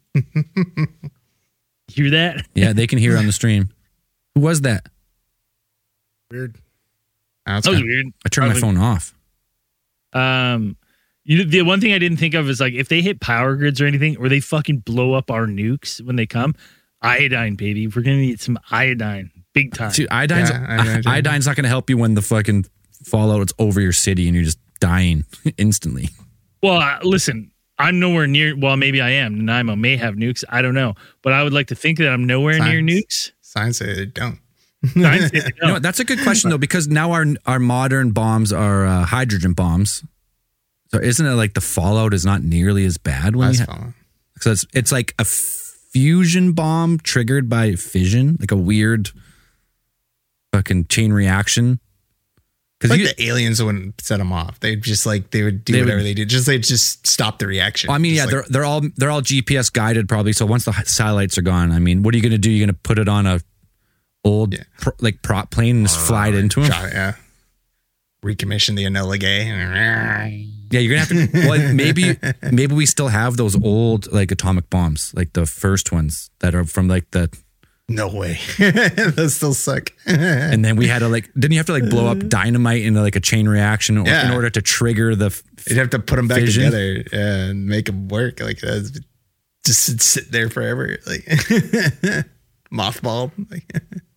Hear that? Yeah, they can hear on the stream. Who was that? Weird. That's That was good. weird. I turned my Probably- phone off. Um, you know, the one thing I didn't think of is like if they hit power grids or anything, or they fucking blow up our nukes when they come, iodine, baby. We're gonna need some iodine, big time. Dude, iodine's, Yeah, I imagine. iodine's not going to help you when the fucking fallout is over your city and you're just dying instantly. Well, uh, listen, I'm nowhere near. Well, maybe I am. Nanaimo may have nukes. I don't know, but I would like to think that I'm nowhere near Science. nukes. Science say they don't. Science says they You know, don't. that's a good question though, because now our our modern bombs are uh, hydrogen bombs. So isn't it like the fallout is not nearly as bad when That's you ha- fine. so it's it's like a fusion bomb triggered by fission, like a weird fucking chain reaction. Like Because you, the aliens wouldn't set them off. They'd just like they would do They whatever would- they did. Just they just stop the reaction. I mean, Just yeah, like- they're they're all they're all G P S guided probably. So once the satellites are gone, I mean, what are you going to do? You're going to put it on a old Yeah. pro, like prop plane and just fly it into them? shot, yeah. Recommission the Enola Gay. Yeah, you're gonna have to. Well, maybe maybe we still have those old like atomic bombs, like the first ones that are from like the. No way. Those still suck. And then we had to like, didn't you have to like blow up dynamite into like a chain reaction or, Yeah. in order to trigger the? f- You'd have to put them back Fission. together yeah, and make them work. Like uh, just sit, sit there forever. Like mothball. Like,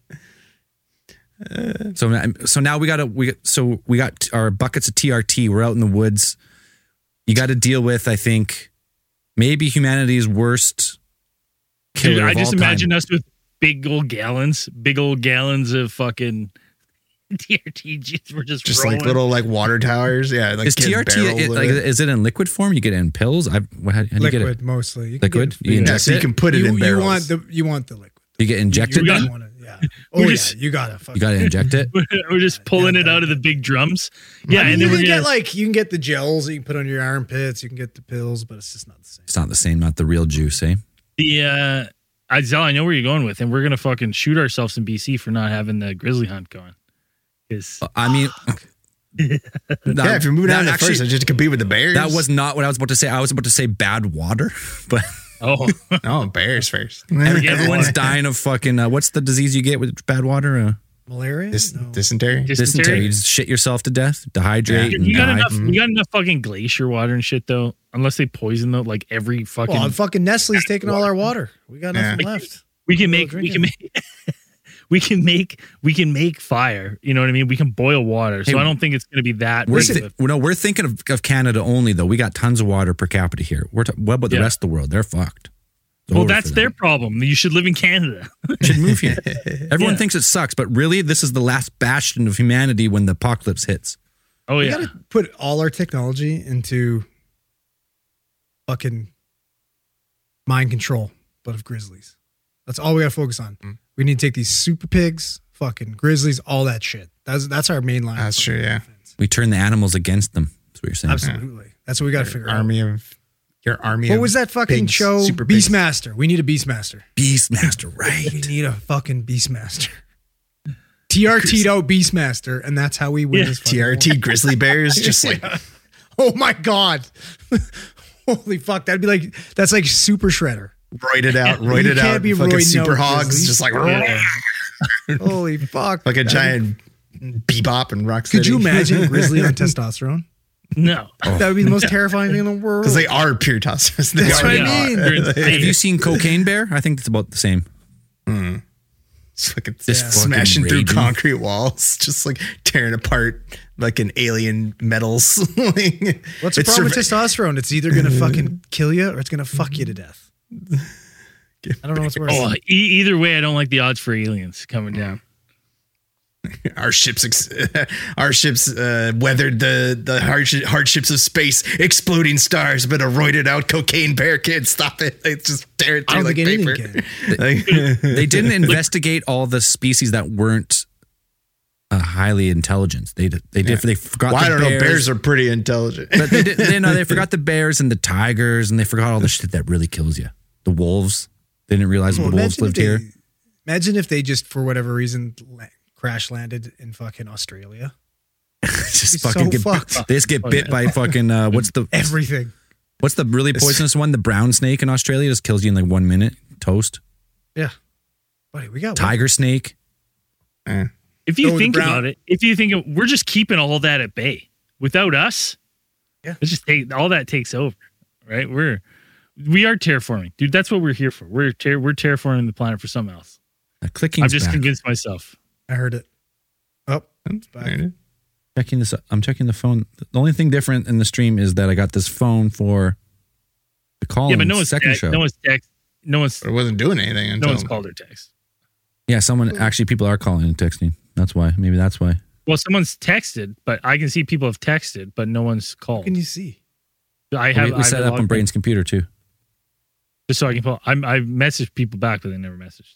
So so now we got to we so we got our buckets of T R T. We're out in the woods. You got to deal with, I think, maybe humanity's worst killer. Dude, I of just all time. imagine us with big old gallons, big old gallons of fucking T R T. Jeez, we're just just rolling. like little like water towers. Yeah. Like Is get T R T barrels it, of like, it. is it in liquid form? You get it in pills? I how, how do you get Liquid it? mostly. You can Liquid? get- You yeah, Yeah, inject so you it? can put it you, in you barrels. want the you want the liquid. You get injected. You, then? you want it, yeah. Oh We're yeah, just- you gotta. Fucking, You got to inject it. we're just pulling it out of the big drums. Yeah, I mean, and you then can we're get gonna like you can get the gels that you can put on your armpits. You can get the pills, but it's just not the same. It's not the same. Not the real juice, eh? the uh I Zell, I know where you're going with, and we're gonna fucking shoot ourselves in B C for not having the grizzly hunt going. Because I mean, Yeah, if you're moving that down to actually- first, it's just to compete with the bears. that was not what I was about to say. I was about to say bad water, but oh, oh bears first. everyone's dying of fucking. Uh, what's the disease you get with bad water? Uh, Malaria? Dys- No. dysentery. dysentery. You just shit yourself to death, dehydrate, you, and you got die. enough. You got enough fucking glacier water and shit though. Unless they poison though, like every fucking. Well, fucking Nestle's taking all our water. We got nothing Yeah. left. we can Go make. We drink can make. We can make we can make fire. You know what I mean? We can boil water. So Hey, I don't think it's going to be that. We're big thi- of a- no, we're thinking of, of Canada only though. We got tons of water per capita here. We're t- what about the Yeah. rest of the world? They're fucked. It's well, over that's for their them. problem. You should live in Canada. Should move here. Everyone Yeah. thinks it sucks, but really, this is the last bastion of humanity when the apocalypse hits. Oh We yeah. gotta put all our technology into fucking mind control, but of grizzlies. That's all we gotta focus on. Mm. We need to take these super pigs, fucking grizzlies, all that shit. That's that's our main line. That's true. Yeah. We turn the animals against them. That's what you're saying. Absolutely. That's what we gotta figure out. Army of your army. What of was that fucking pigs, show? Super pigs. Beastmaster. We need a Beastmaster. Beastmaster, We right? need a fucking Beastmaster. T R T'd out Beastmaster, and that's how we win Yeah. this fucking T R T war. grizzly bears? Just like Oh my god. Holy fuck. That'd be like that's like Super Shredder. roided out, You roided can't out, be fucking roiding super out hogs, grizzlies. just like Yeah. Holy fuck. like a That'd giant bebop and rock. Could you imagine a grizzly on testosterone? No. That would be the most terrifying thing in the world. Because they are pure testosterone. They That's are, what I Yeah. mean. They're insane. Have you seen Cocaine Bear? I think it's about the same. Just fucking Just yeah. fucking smashing through raging. concrete walls, just like tearing apart like an alien metals. Like, What's the it's problem with survi- testosterone? It's either gonna fucking kill you or it's gonna fuck you to death. I don't know what's worse. Oh, e- either way, I don't like the odds for aliens coming down. Our ships, ex- our ships uh, weathered the the hardsh- hardships of space, exploding stars, but a roided out cocaine bear can't stop it. It's just tear it I through don't like think anything paper. can. Like- They didn't investigate all the species that weren't uh, highly intelligent. They they did Yeah. they forgot. Well, the I don't bears, know. Bears are pretty intelligent. but they did. They, no, they forgot the bears and the tigers, and they forgot all the shit that really kills you. The wolves. They didn't realize Well, the wolves imagine lived if they- here. Imagine if they just, for whatever reason, la- crash landed in fucking Australia. just It's fucking so get fucked. bit. They just get bit by fucking uh, what's the Everything. what's the really poisonous one? The brown snake in Australia just kills you in like one minute. Toast. Yeah. Buddy, we got Tiger snake. Eh. If you So the think brown- about it, if you think of, we're just keeping all that at bay. Without us, Yeah. it's just take, all that takes over, right? We're we are terraforming, dude. That's what we're here for. We're ter- we're terraforming the planet for something else. Uh, clicking. I've just back. convinced myself. I heard it. Oh, it's back. Checking this. I'm checking the phone. The only thing different in the stream is that I got this phone for the call. yeah, but no one's second text, show. no one's text, no one's But it wasn't doing anything no until one's called or text. yeah, someone actually. People are calling and texting. That's why. Maybe that's why. Well, someone's texted, but I can see people have texted, but no one's What called. can you see? I We, have we I set have up on logged Braden's computer too. in just so I can pull. I'm I messaged people back, but they never messaged.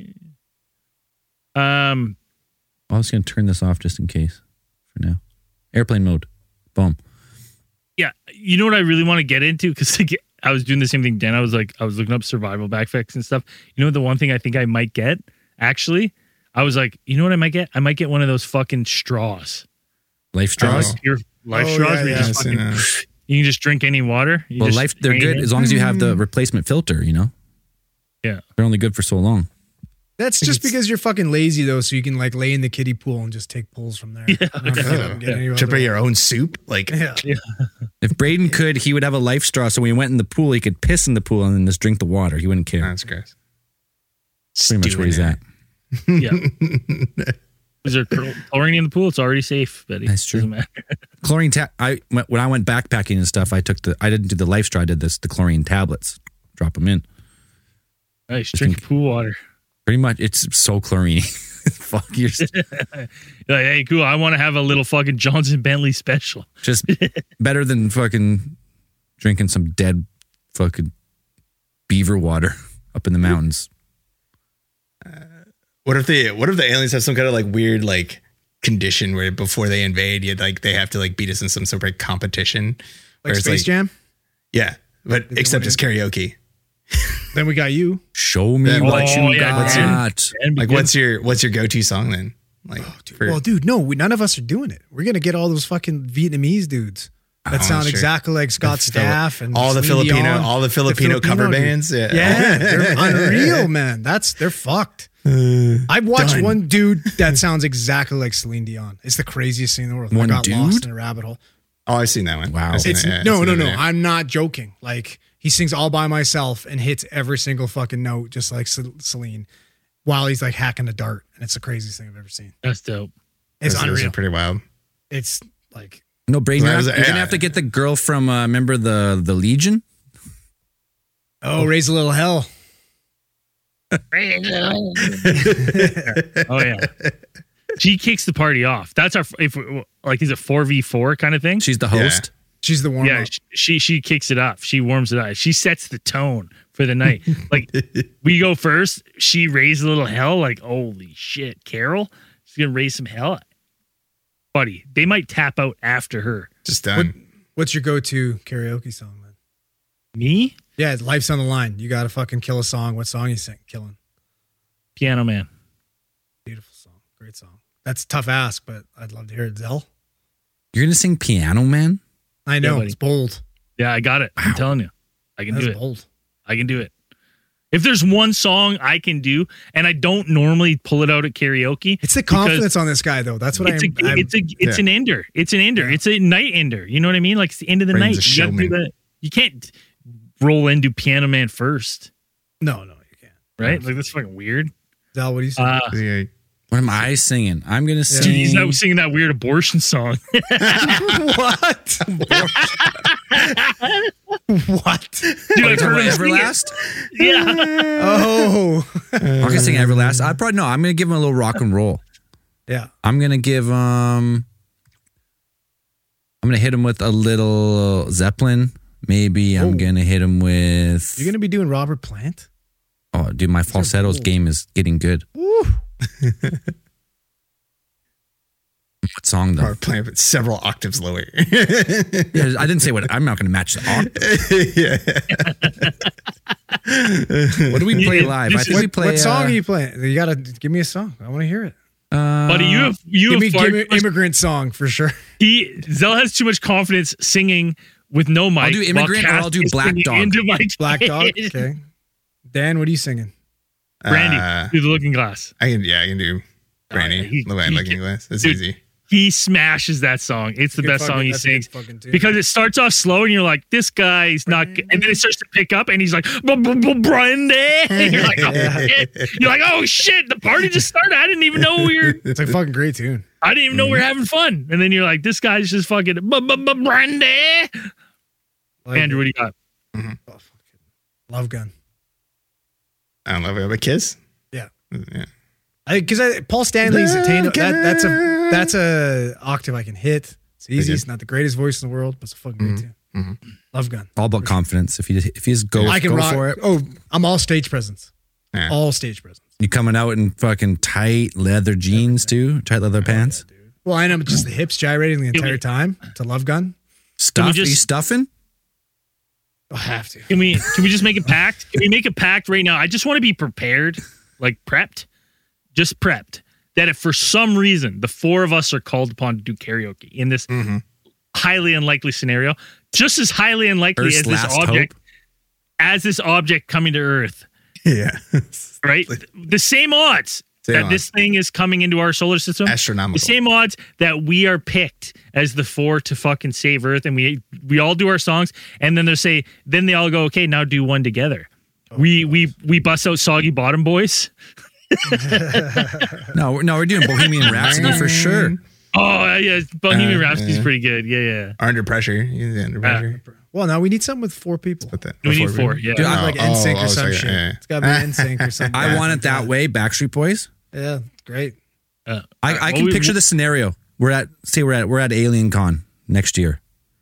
Um. I was going to turn this off just in case. For now, airplane mode. Boom. Yeah, you know what I really want to get into, because like, I was doing the same thing. Dan, I was like, I was looking up survival backpacks and stuff. You know, the one thing I think I might get, actually, I was like, you know what I might get? I might get one of those fucking straws. Life straws. Oh. Your life Oh, straws yeah, where you yeah, just I've seen fucking, that. you can just drink any water. You Well, just life they're drain good it. as long as you have the replacement filter. You know, Yeah. they're only good for so long. That's just because you're fucking lazy, though, so you can like lay in the kiddie pool and just take pulls from there. Yeah. Trip out your own soup. Like Yeah. If Braden could, he would have a life straw. So when he went in the pool, he could piss in the pool and then just drink the water. He wouldn't care. that's gross. Pretty much where he's at. Yeah. Is there chlor- chlorine in the pool? It's already safe, Betty. That's true. Doesn't matter. Chlorine. Ta- I when I went backpacking and stuff, I took the. I didn't do the life straw. I did this the chlorine tablets. Drop them in. Nice. Drink pool water. Pretty much, it's so chlorine. Fuck, you're Like, hey, cool. I want to have a little fucking Johnson Bentley special. just better than fucking drinking some dead fucking beaver water up in the mountains. What if they? What if the aliens have some kind of like weird like condition where before they invade, you like they have to like beat us in some sort of competition? where Like it's Space Jam? Yeah, but they except wanna- it's karaoke. Then we got you. Show me Then what what- you Oh, yeah, got. Dan. And Like, begin- what's your what's your go to song then? Like, for- Well, dude, no, we, none of us are doing it. We're gonna get all those fucking Vietnamese dudes that Oh, sound sure. exactly like Scott The Phil- Staff and all the Celine Filipino, Dion. all the The Filipino, cover dude. bands. Yeah, Yeah, they're unreal, man. That's they're fucked. I've watched done. one dude that sounds exactly like Celine Dion. It's the craziest thing in the world. One I got lost dude? in a rabbit hole. Oh, I've seen that one. Wow. I've seen It's that, yeah, I've no, seen no, that no. video. I'm not joking. Like he sings all by myself and hits every single fucking note, just like Ce- Celine, while he's like hacking a dart, and it's the craziest thing I've ever seen. That's dope. It's Those- those are unreal. pretty wild. It's like No, Braden, That you're, was- you're gonna yeah. have to get the girl from. Uh, remember the the Legion? oh, raise a little hell. Oh yeah. She kicks the party off. That's our if we- like is a four v four kind of thing. She's the host. She's the warm Yeah, up. sh- she she kicks it up. She warms it up. She sets the tone for the night. Like we go first. She raised a little hell. Like holy shit, Carol, she's gonna raise some hell, buddy. They might tap out after her. Just done. What's your go-to karaoke song, man? Me, Yeah, life's on the line. You got to fucking kill a song. What song you sing? Killing. Piano Man. Beautiful song. Great song. That's a tough ask, but I'd love to hear it. Zell? You're gonna sing Piano Man? I know. buddy. It's bold. Yeah, I got it. I'm telling you, I can That's do it. bold. I can do it. If there's one song I can do, and I don't normally pull it out at karaoke, It's the because confidence on this guy, though. That's what it's I'm, a, I'm- it's a, it's yeah. an ender. It's an ender. It's a night ender. You know what I mean? Like it's the end of the Braden's night. a You, gotta do showman. that. You can't roll into Piano Man first, No, no, you can't. right? Like that's fucking weird. Zell, what do you say? Uh, Yeah. What am I singing? I'm gonna dude, sing. he's not singing that weird abortion song. what? what? Dude, Are you I've talking heard him about sing it. Everlast? Yeah. Oh. I'm gonna sing Everlast. I probably no. I'm gonna give him a little rock and roll. yeah. I'm gonna give um. I'm gonna hit him with a little Zeppelin. Maybe I'm Oh. gonna hit him with. You're going to be doing Robert Plant? Oh, dude, my falsetto's bold. game is getting good. Woo. What song though? Or playing it several octaves lower. Yeah, I didn't say what. I'm not going to match the octave. What do we play live? I think What, we play. what song uh, are you playing? You gotta give me a song. I want to hear it. uh, Buddy, you have you Give have me, far give me too much- immigrant song for sure. he Zell has too much confidence singing with no mic. I'll do while Immigrant or Cass I'll do is Black singing Dog. Into my Black Dog. head. Okay. Dan, what are you singing? Brandy, Uh, through the looking glass. I can, yeah, I can do Brandy. Uh, he- Luann he Looking can- Glass. It's dude, easy. He smashes that song. It's the Good best fucking- song he that's a good sings fucking tune. because it starts off slow and you're like, this guy's not good. And then it starts to pick up and he's like, Brandy. And you're like, oh, shit. You're like, oh shit, the party just started. I didn't even know we were, It's a fucking great tune. I didn't even know we were having fun. And then you're like, this guy's just fucking Brandy. Like, Andrew, what do you got? Love Gun. I don't know if I have a kiss. Yeah. Yeah. Because Paul Stanley's attainable. That, that's a that's a octave I can hit. It's easy. It's not the greatest voice in the world, but it's a fucking great tune. Mm-hmm. Love Gun. all about confidence. If you if you just go, I can go rock. for it. Oh, I'm all stage presence. Yeah. All stage presence. You coming out in fucking tight leather jeans too, tight leather pants, Well, I know just the hips gyrating the Can we- entire time to Love Gun. stuff. just- Are you stuffing? I'll have to. Can we can we just make a pact? Can we make a pact right now? I just want to be prepared, like prepped, just prepped. That if for some reason the four of us are called upon to do karaoke in this Mm-hmm. highly unlikely scenario, just as highly unlikely Earth's as this last object, hope. as this object coming to Earth, Yeah. right? The same odds Same that odds. this thing is coming into our solar system. Astronomical. The same odds that we are picked as the four to fucking save Earth, and we we all do our songs, and then they say, then they all go, okay, now do one together. we we we bust out Soggy Bottom Boys. No, we're- no, we're doing Bohemian Rhapsody for sure. Oh yeah, Bohemian Uh, Rhapsody's yeah. pretty good. Yeah, yeah. Under pressure. Yeah, under pressure. Well, now we need something with four people. Put that We need before four. Yeah. Dude, I- Like Oh, N Sync oh, or some sorry, shit. yeah. It's got to be N Sync or something. I want it that way. Backstreet Boys. Yeah, great. Uh, I, I well, can we- picture the scenario. We're at say we're at we're at Alien Con next year.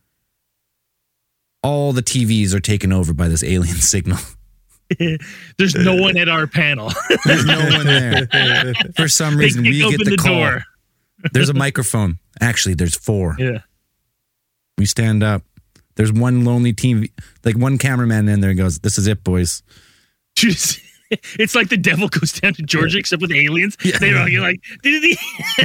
All the T Vs are taken over by this alien signal. There's no one at our panel. There's no one there. For some They reason, kick we open get the, the call. door. There's a microphone. Actually, there's four. Yeah. We stand up. There's one lonely team, like one cameraman in there and goes, "This is it, boys." Just- It's like the devil goes down to Georgia, except with aliens. They're all, you're like, did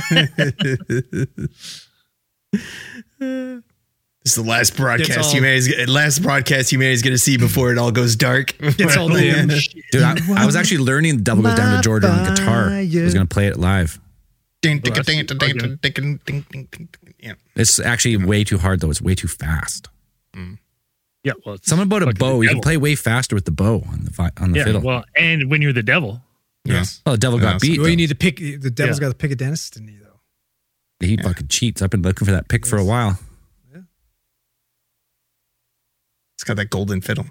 This is the last broadcast all- humanity's last broadcast humanity's going to see before it all goes dark. It's all damn. Dude, I, I was actually learning "The Devil Goes Down to Georgia" on guitar. I was gonna play it live. Ding, ding, ding, ding, ding, ding, ding, ding, ding, ding. Yeah. It's actually way too hard though. It's way too fast. Yeah, well, it's Something about a fucking bow. the You can devil. play way faster with the bow on the fi- on the Yeah, fiddle. well, and when you're the devil, Yes. Oh, the devil got Yes. beat. Well, you though. need to pick. The devil's Yeah. got to pick a dentist, didn't he? Though. He fucking cheats. I've been looking for that pick for a while. It's got that golden fiddle.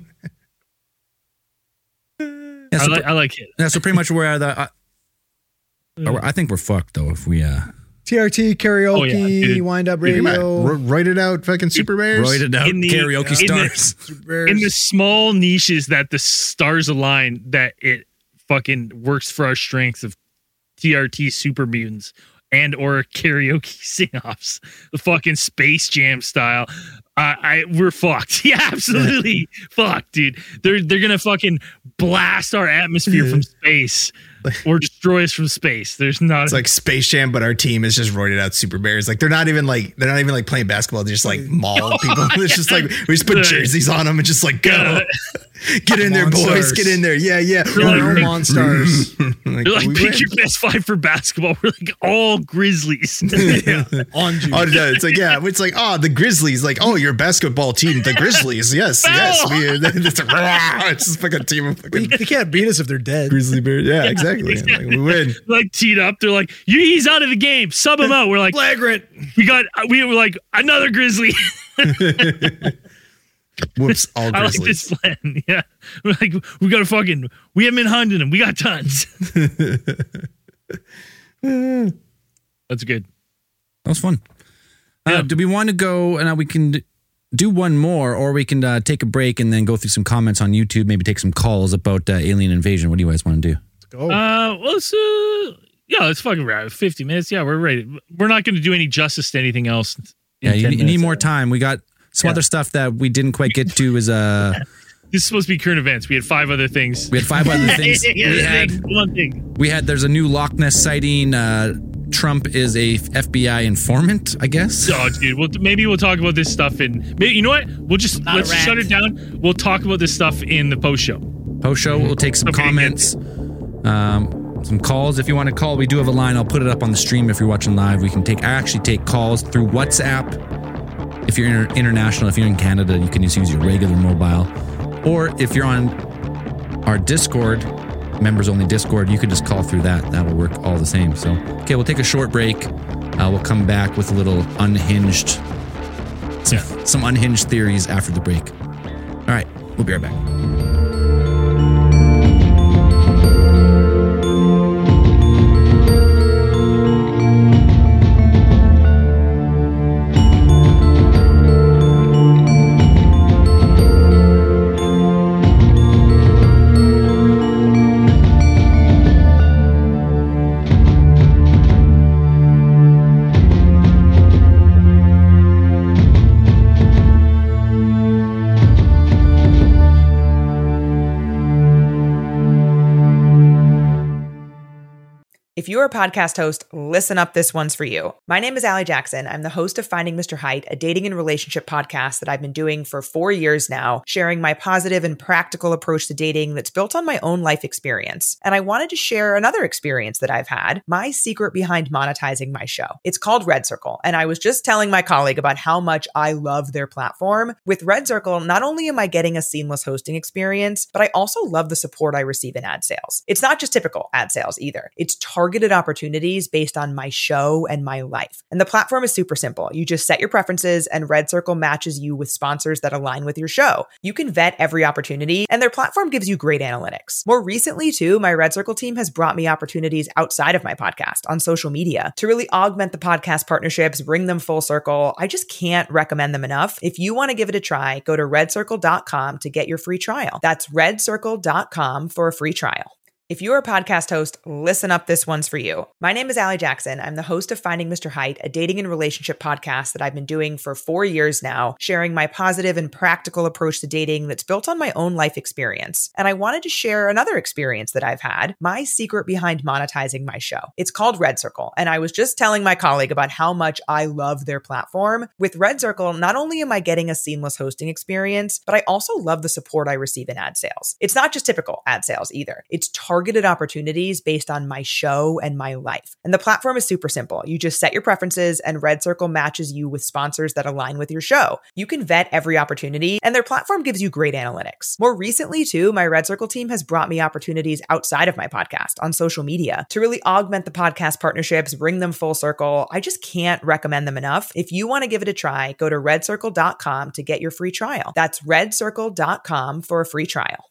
Yeah, I so, like, I like it. yeah, so pretty much we're at the. I, I think we're fucked though if we uh T R T karaoke, Oh, yeah, dude. wind up Come on, radio. ro- write it out, fucking Super Bears. roided out In the- karaoke in the- stars. In the small niches that the stars align, that it fucking works for our strengths of T R T super mutants and or karaoke sing-offs, the fucking Space Jam style. Uh, I we're fucked. Yeah, absolutely fucked, dude. They're they're gonna fucking blast our atmosphere from space or destroy us from space. There's not. It's like Space Jam, but our team is just roided out Super Bears. Like they're not even like they're not even like playing basketball. They just like maul people. It's just like we just put jerseys on them and just like go, get in there, boys, Monsters. get in there. Yeah, yeah. like No big- monsters. Like, They're like, we pick win. your best five for basketball. We're like all Grizzlies. On you. Oh, no, it's like yeah, it's like oh the Grizzlies, like oh your basketball team, the Grizzlies, yes, yes, we, it's, like, rah, it's just like a team of fucking They can't beat us if they're dead. Grizzly Bears. Yeah, exactly. Like, we win. Like teed up, they're like, "You, he's out of the game. Sub him out." We're like, Flagrant. we got, we were like another Grizzly. Whoops, all I like Grizzlies. this plan. Yeah, we're like, we got to fucking, we haven't been hunting them. We got tons. That's good. That was fun. Uh, Yeah. do we want to go and uh, we can d- do one more, or we can uh, take a break and then go through some comments on YouTube, maybe take some calls about uh, alien invasion? What do you guys want to do? Go. Uh, well, let's, uh, Yeah, let's fucking wrap. fifty minutes. Yeah, we're ready. We're not going to do any justice to anything else. Yeah, you, you need more time. We got some Yeah. other stuff that we didn't quite get to. Is uh, This is supposed to be current events. We had five other things. we had five other things. Yeah, We had one thing. we had. There's a new Loch Ness sighting. Uh, Trump is a F B I informant, I guess. Oh, dude. Well, maybe we'll talk about this stuff in. Maybe, you know what? We'll just Not a let's rant. shut it down. We'll talk about this stuff in the post show. Post show, we'll take some Okay, comments, um, some calls. If you want to call, we do have a line. I'll put it up on the stream if you're watching live. We can take I actually take calls through WhatsApp. If you're inter- international, if you're in Canada, you can just use your regular mobile. Or if you're on our Discord, members only Discord, you can just call through that. That will work all the same. So, okay, we'll take a short break. Uh, we'll come back with a little unhinged, some, some unhinged theories after the break. All right, we'll be right back. If you're a podcast host, listen up. This one's for you. My name is Allie Jackson. I'm the host of Finding Mister Height, a dating and relationship podcast that I've been doing for four years now, sharing my positive and practical approach to dating that's built on my own life experience. And I wanted to share another experience that I've had, my secret behind monetizing my show. It's called Red Circle. And I was just telling my colleague about how much I love their platform. With Red Circle, not only am I getting a seamless hosting experience, but I also love the support I receive in ad sales. It's not just typical ad sales either. It's targeted opportunities based on my show and my life. And the platform is super simple. You just set your preferences and Red Circle matches you with sponsors that align with your show. You can vet every opportunity and their platform gives you great analytics. More recently too, my Red Circle team has brought me opportunities outside of my podcast on social media to really augment the podcast partnerships, bring them full circle. I just can't recommend them enough. If you want to give it a try, go to red circle dot com to get your free trial. That's red circle dot com for a free trial. If you're a podcast host, listen up. This one's for you. My name is Allie Jackson. I'm the host of Finding Mister Height, a dating and relationship podcast that I've been doing for four years now, sharing my positive and practical approach to dating that's built on my own life experience. And I wanted to share another experience that I've had, my secret behind monetizing my show. It's called Red Circle. And I was just telling my colleague about how much I love their platform. With Red Circle, not only am I getting a seamless hosting experience, but I also love the support I receive in ad sales. It's not just typical ad sales either. It's targeted targeted opportunities based on my show and my life. And the platform is super simple. You just set your preferences and Red Circle matches you with sponsors that align with your show. You can vet every opportunity and their platform gives you great analytics. More recently too, my Red Circle team has brought me opportunities outside of my podcast on social media to really augment the podcast partnerships, bring them full circle. I just can't recommend them enough. If you want to give it a try, go to red circle dot com to get your free trial. That's red circle dot com for a free trial.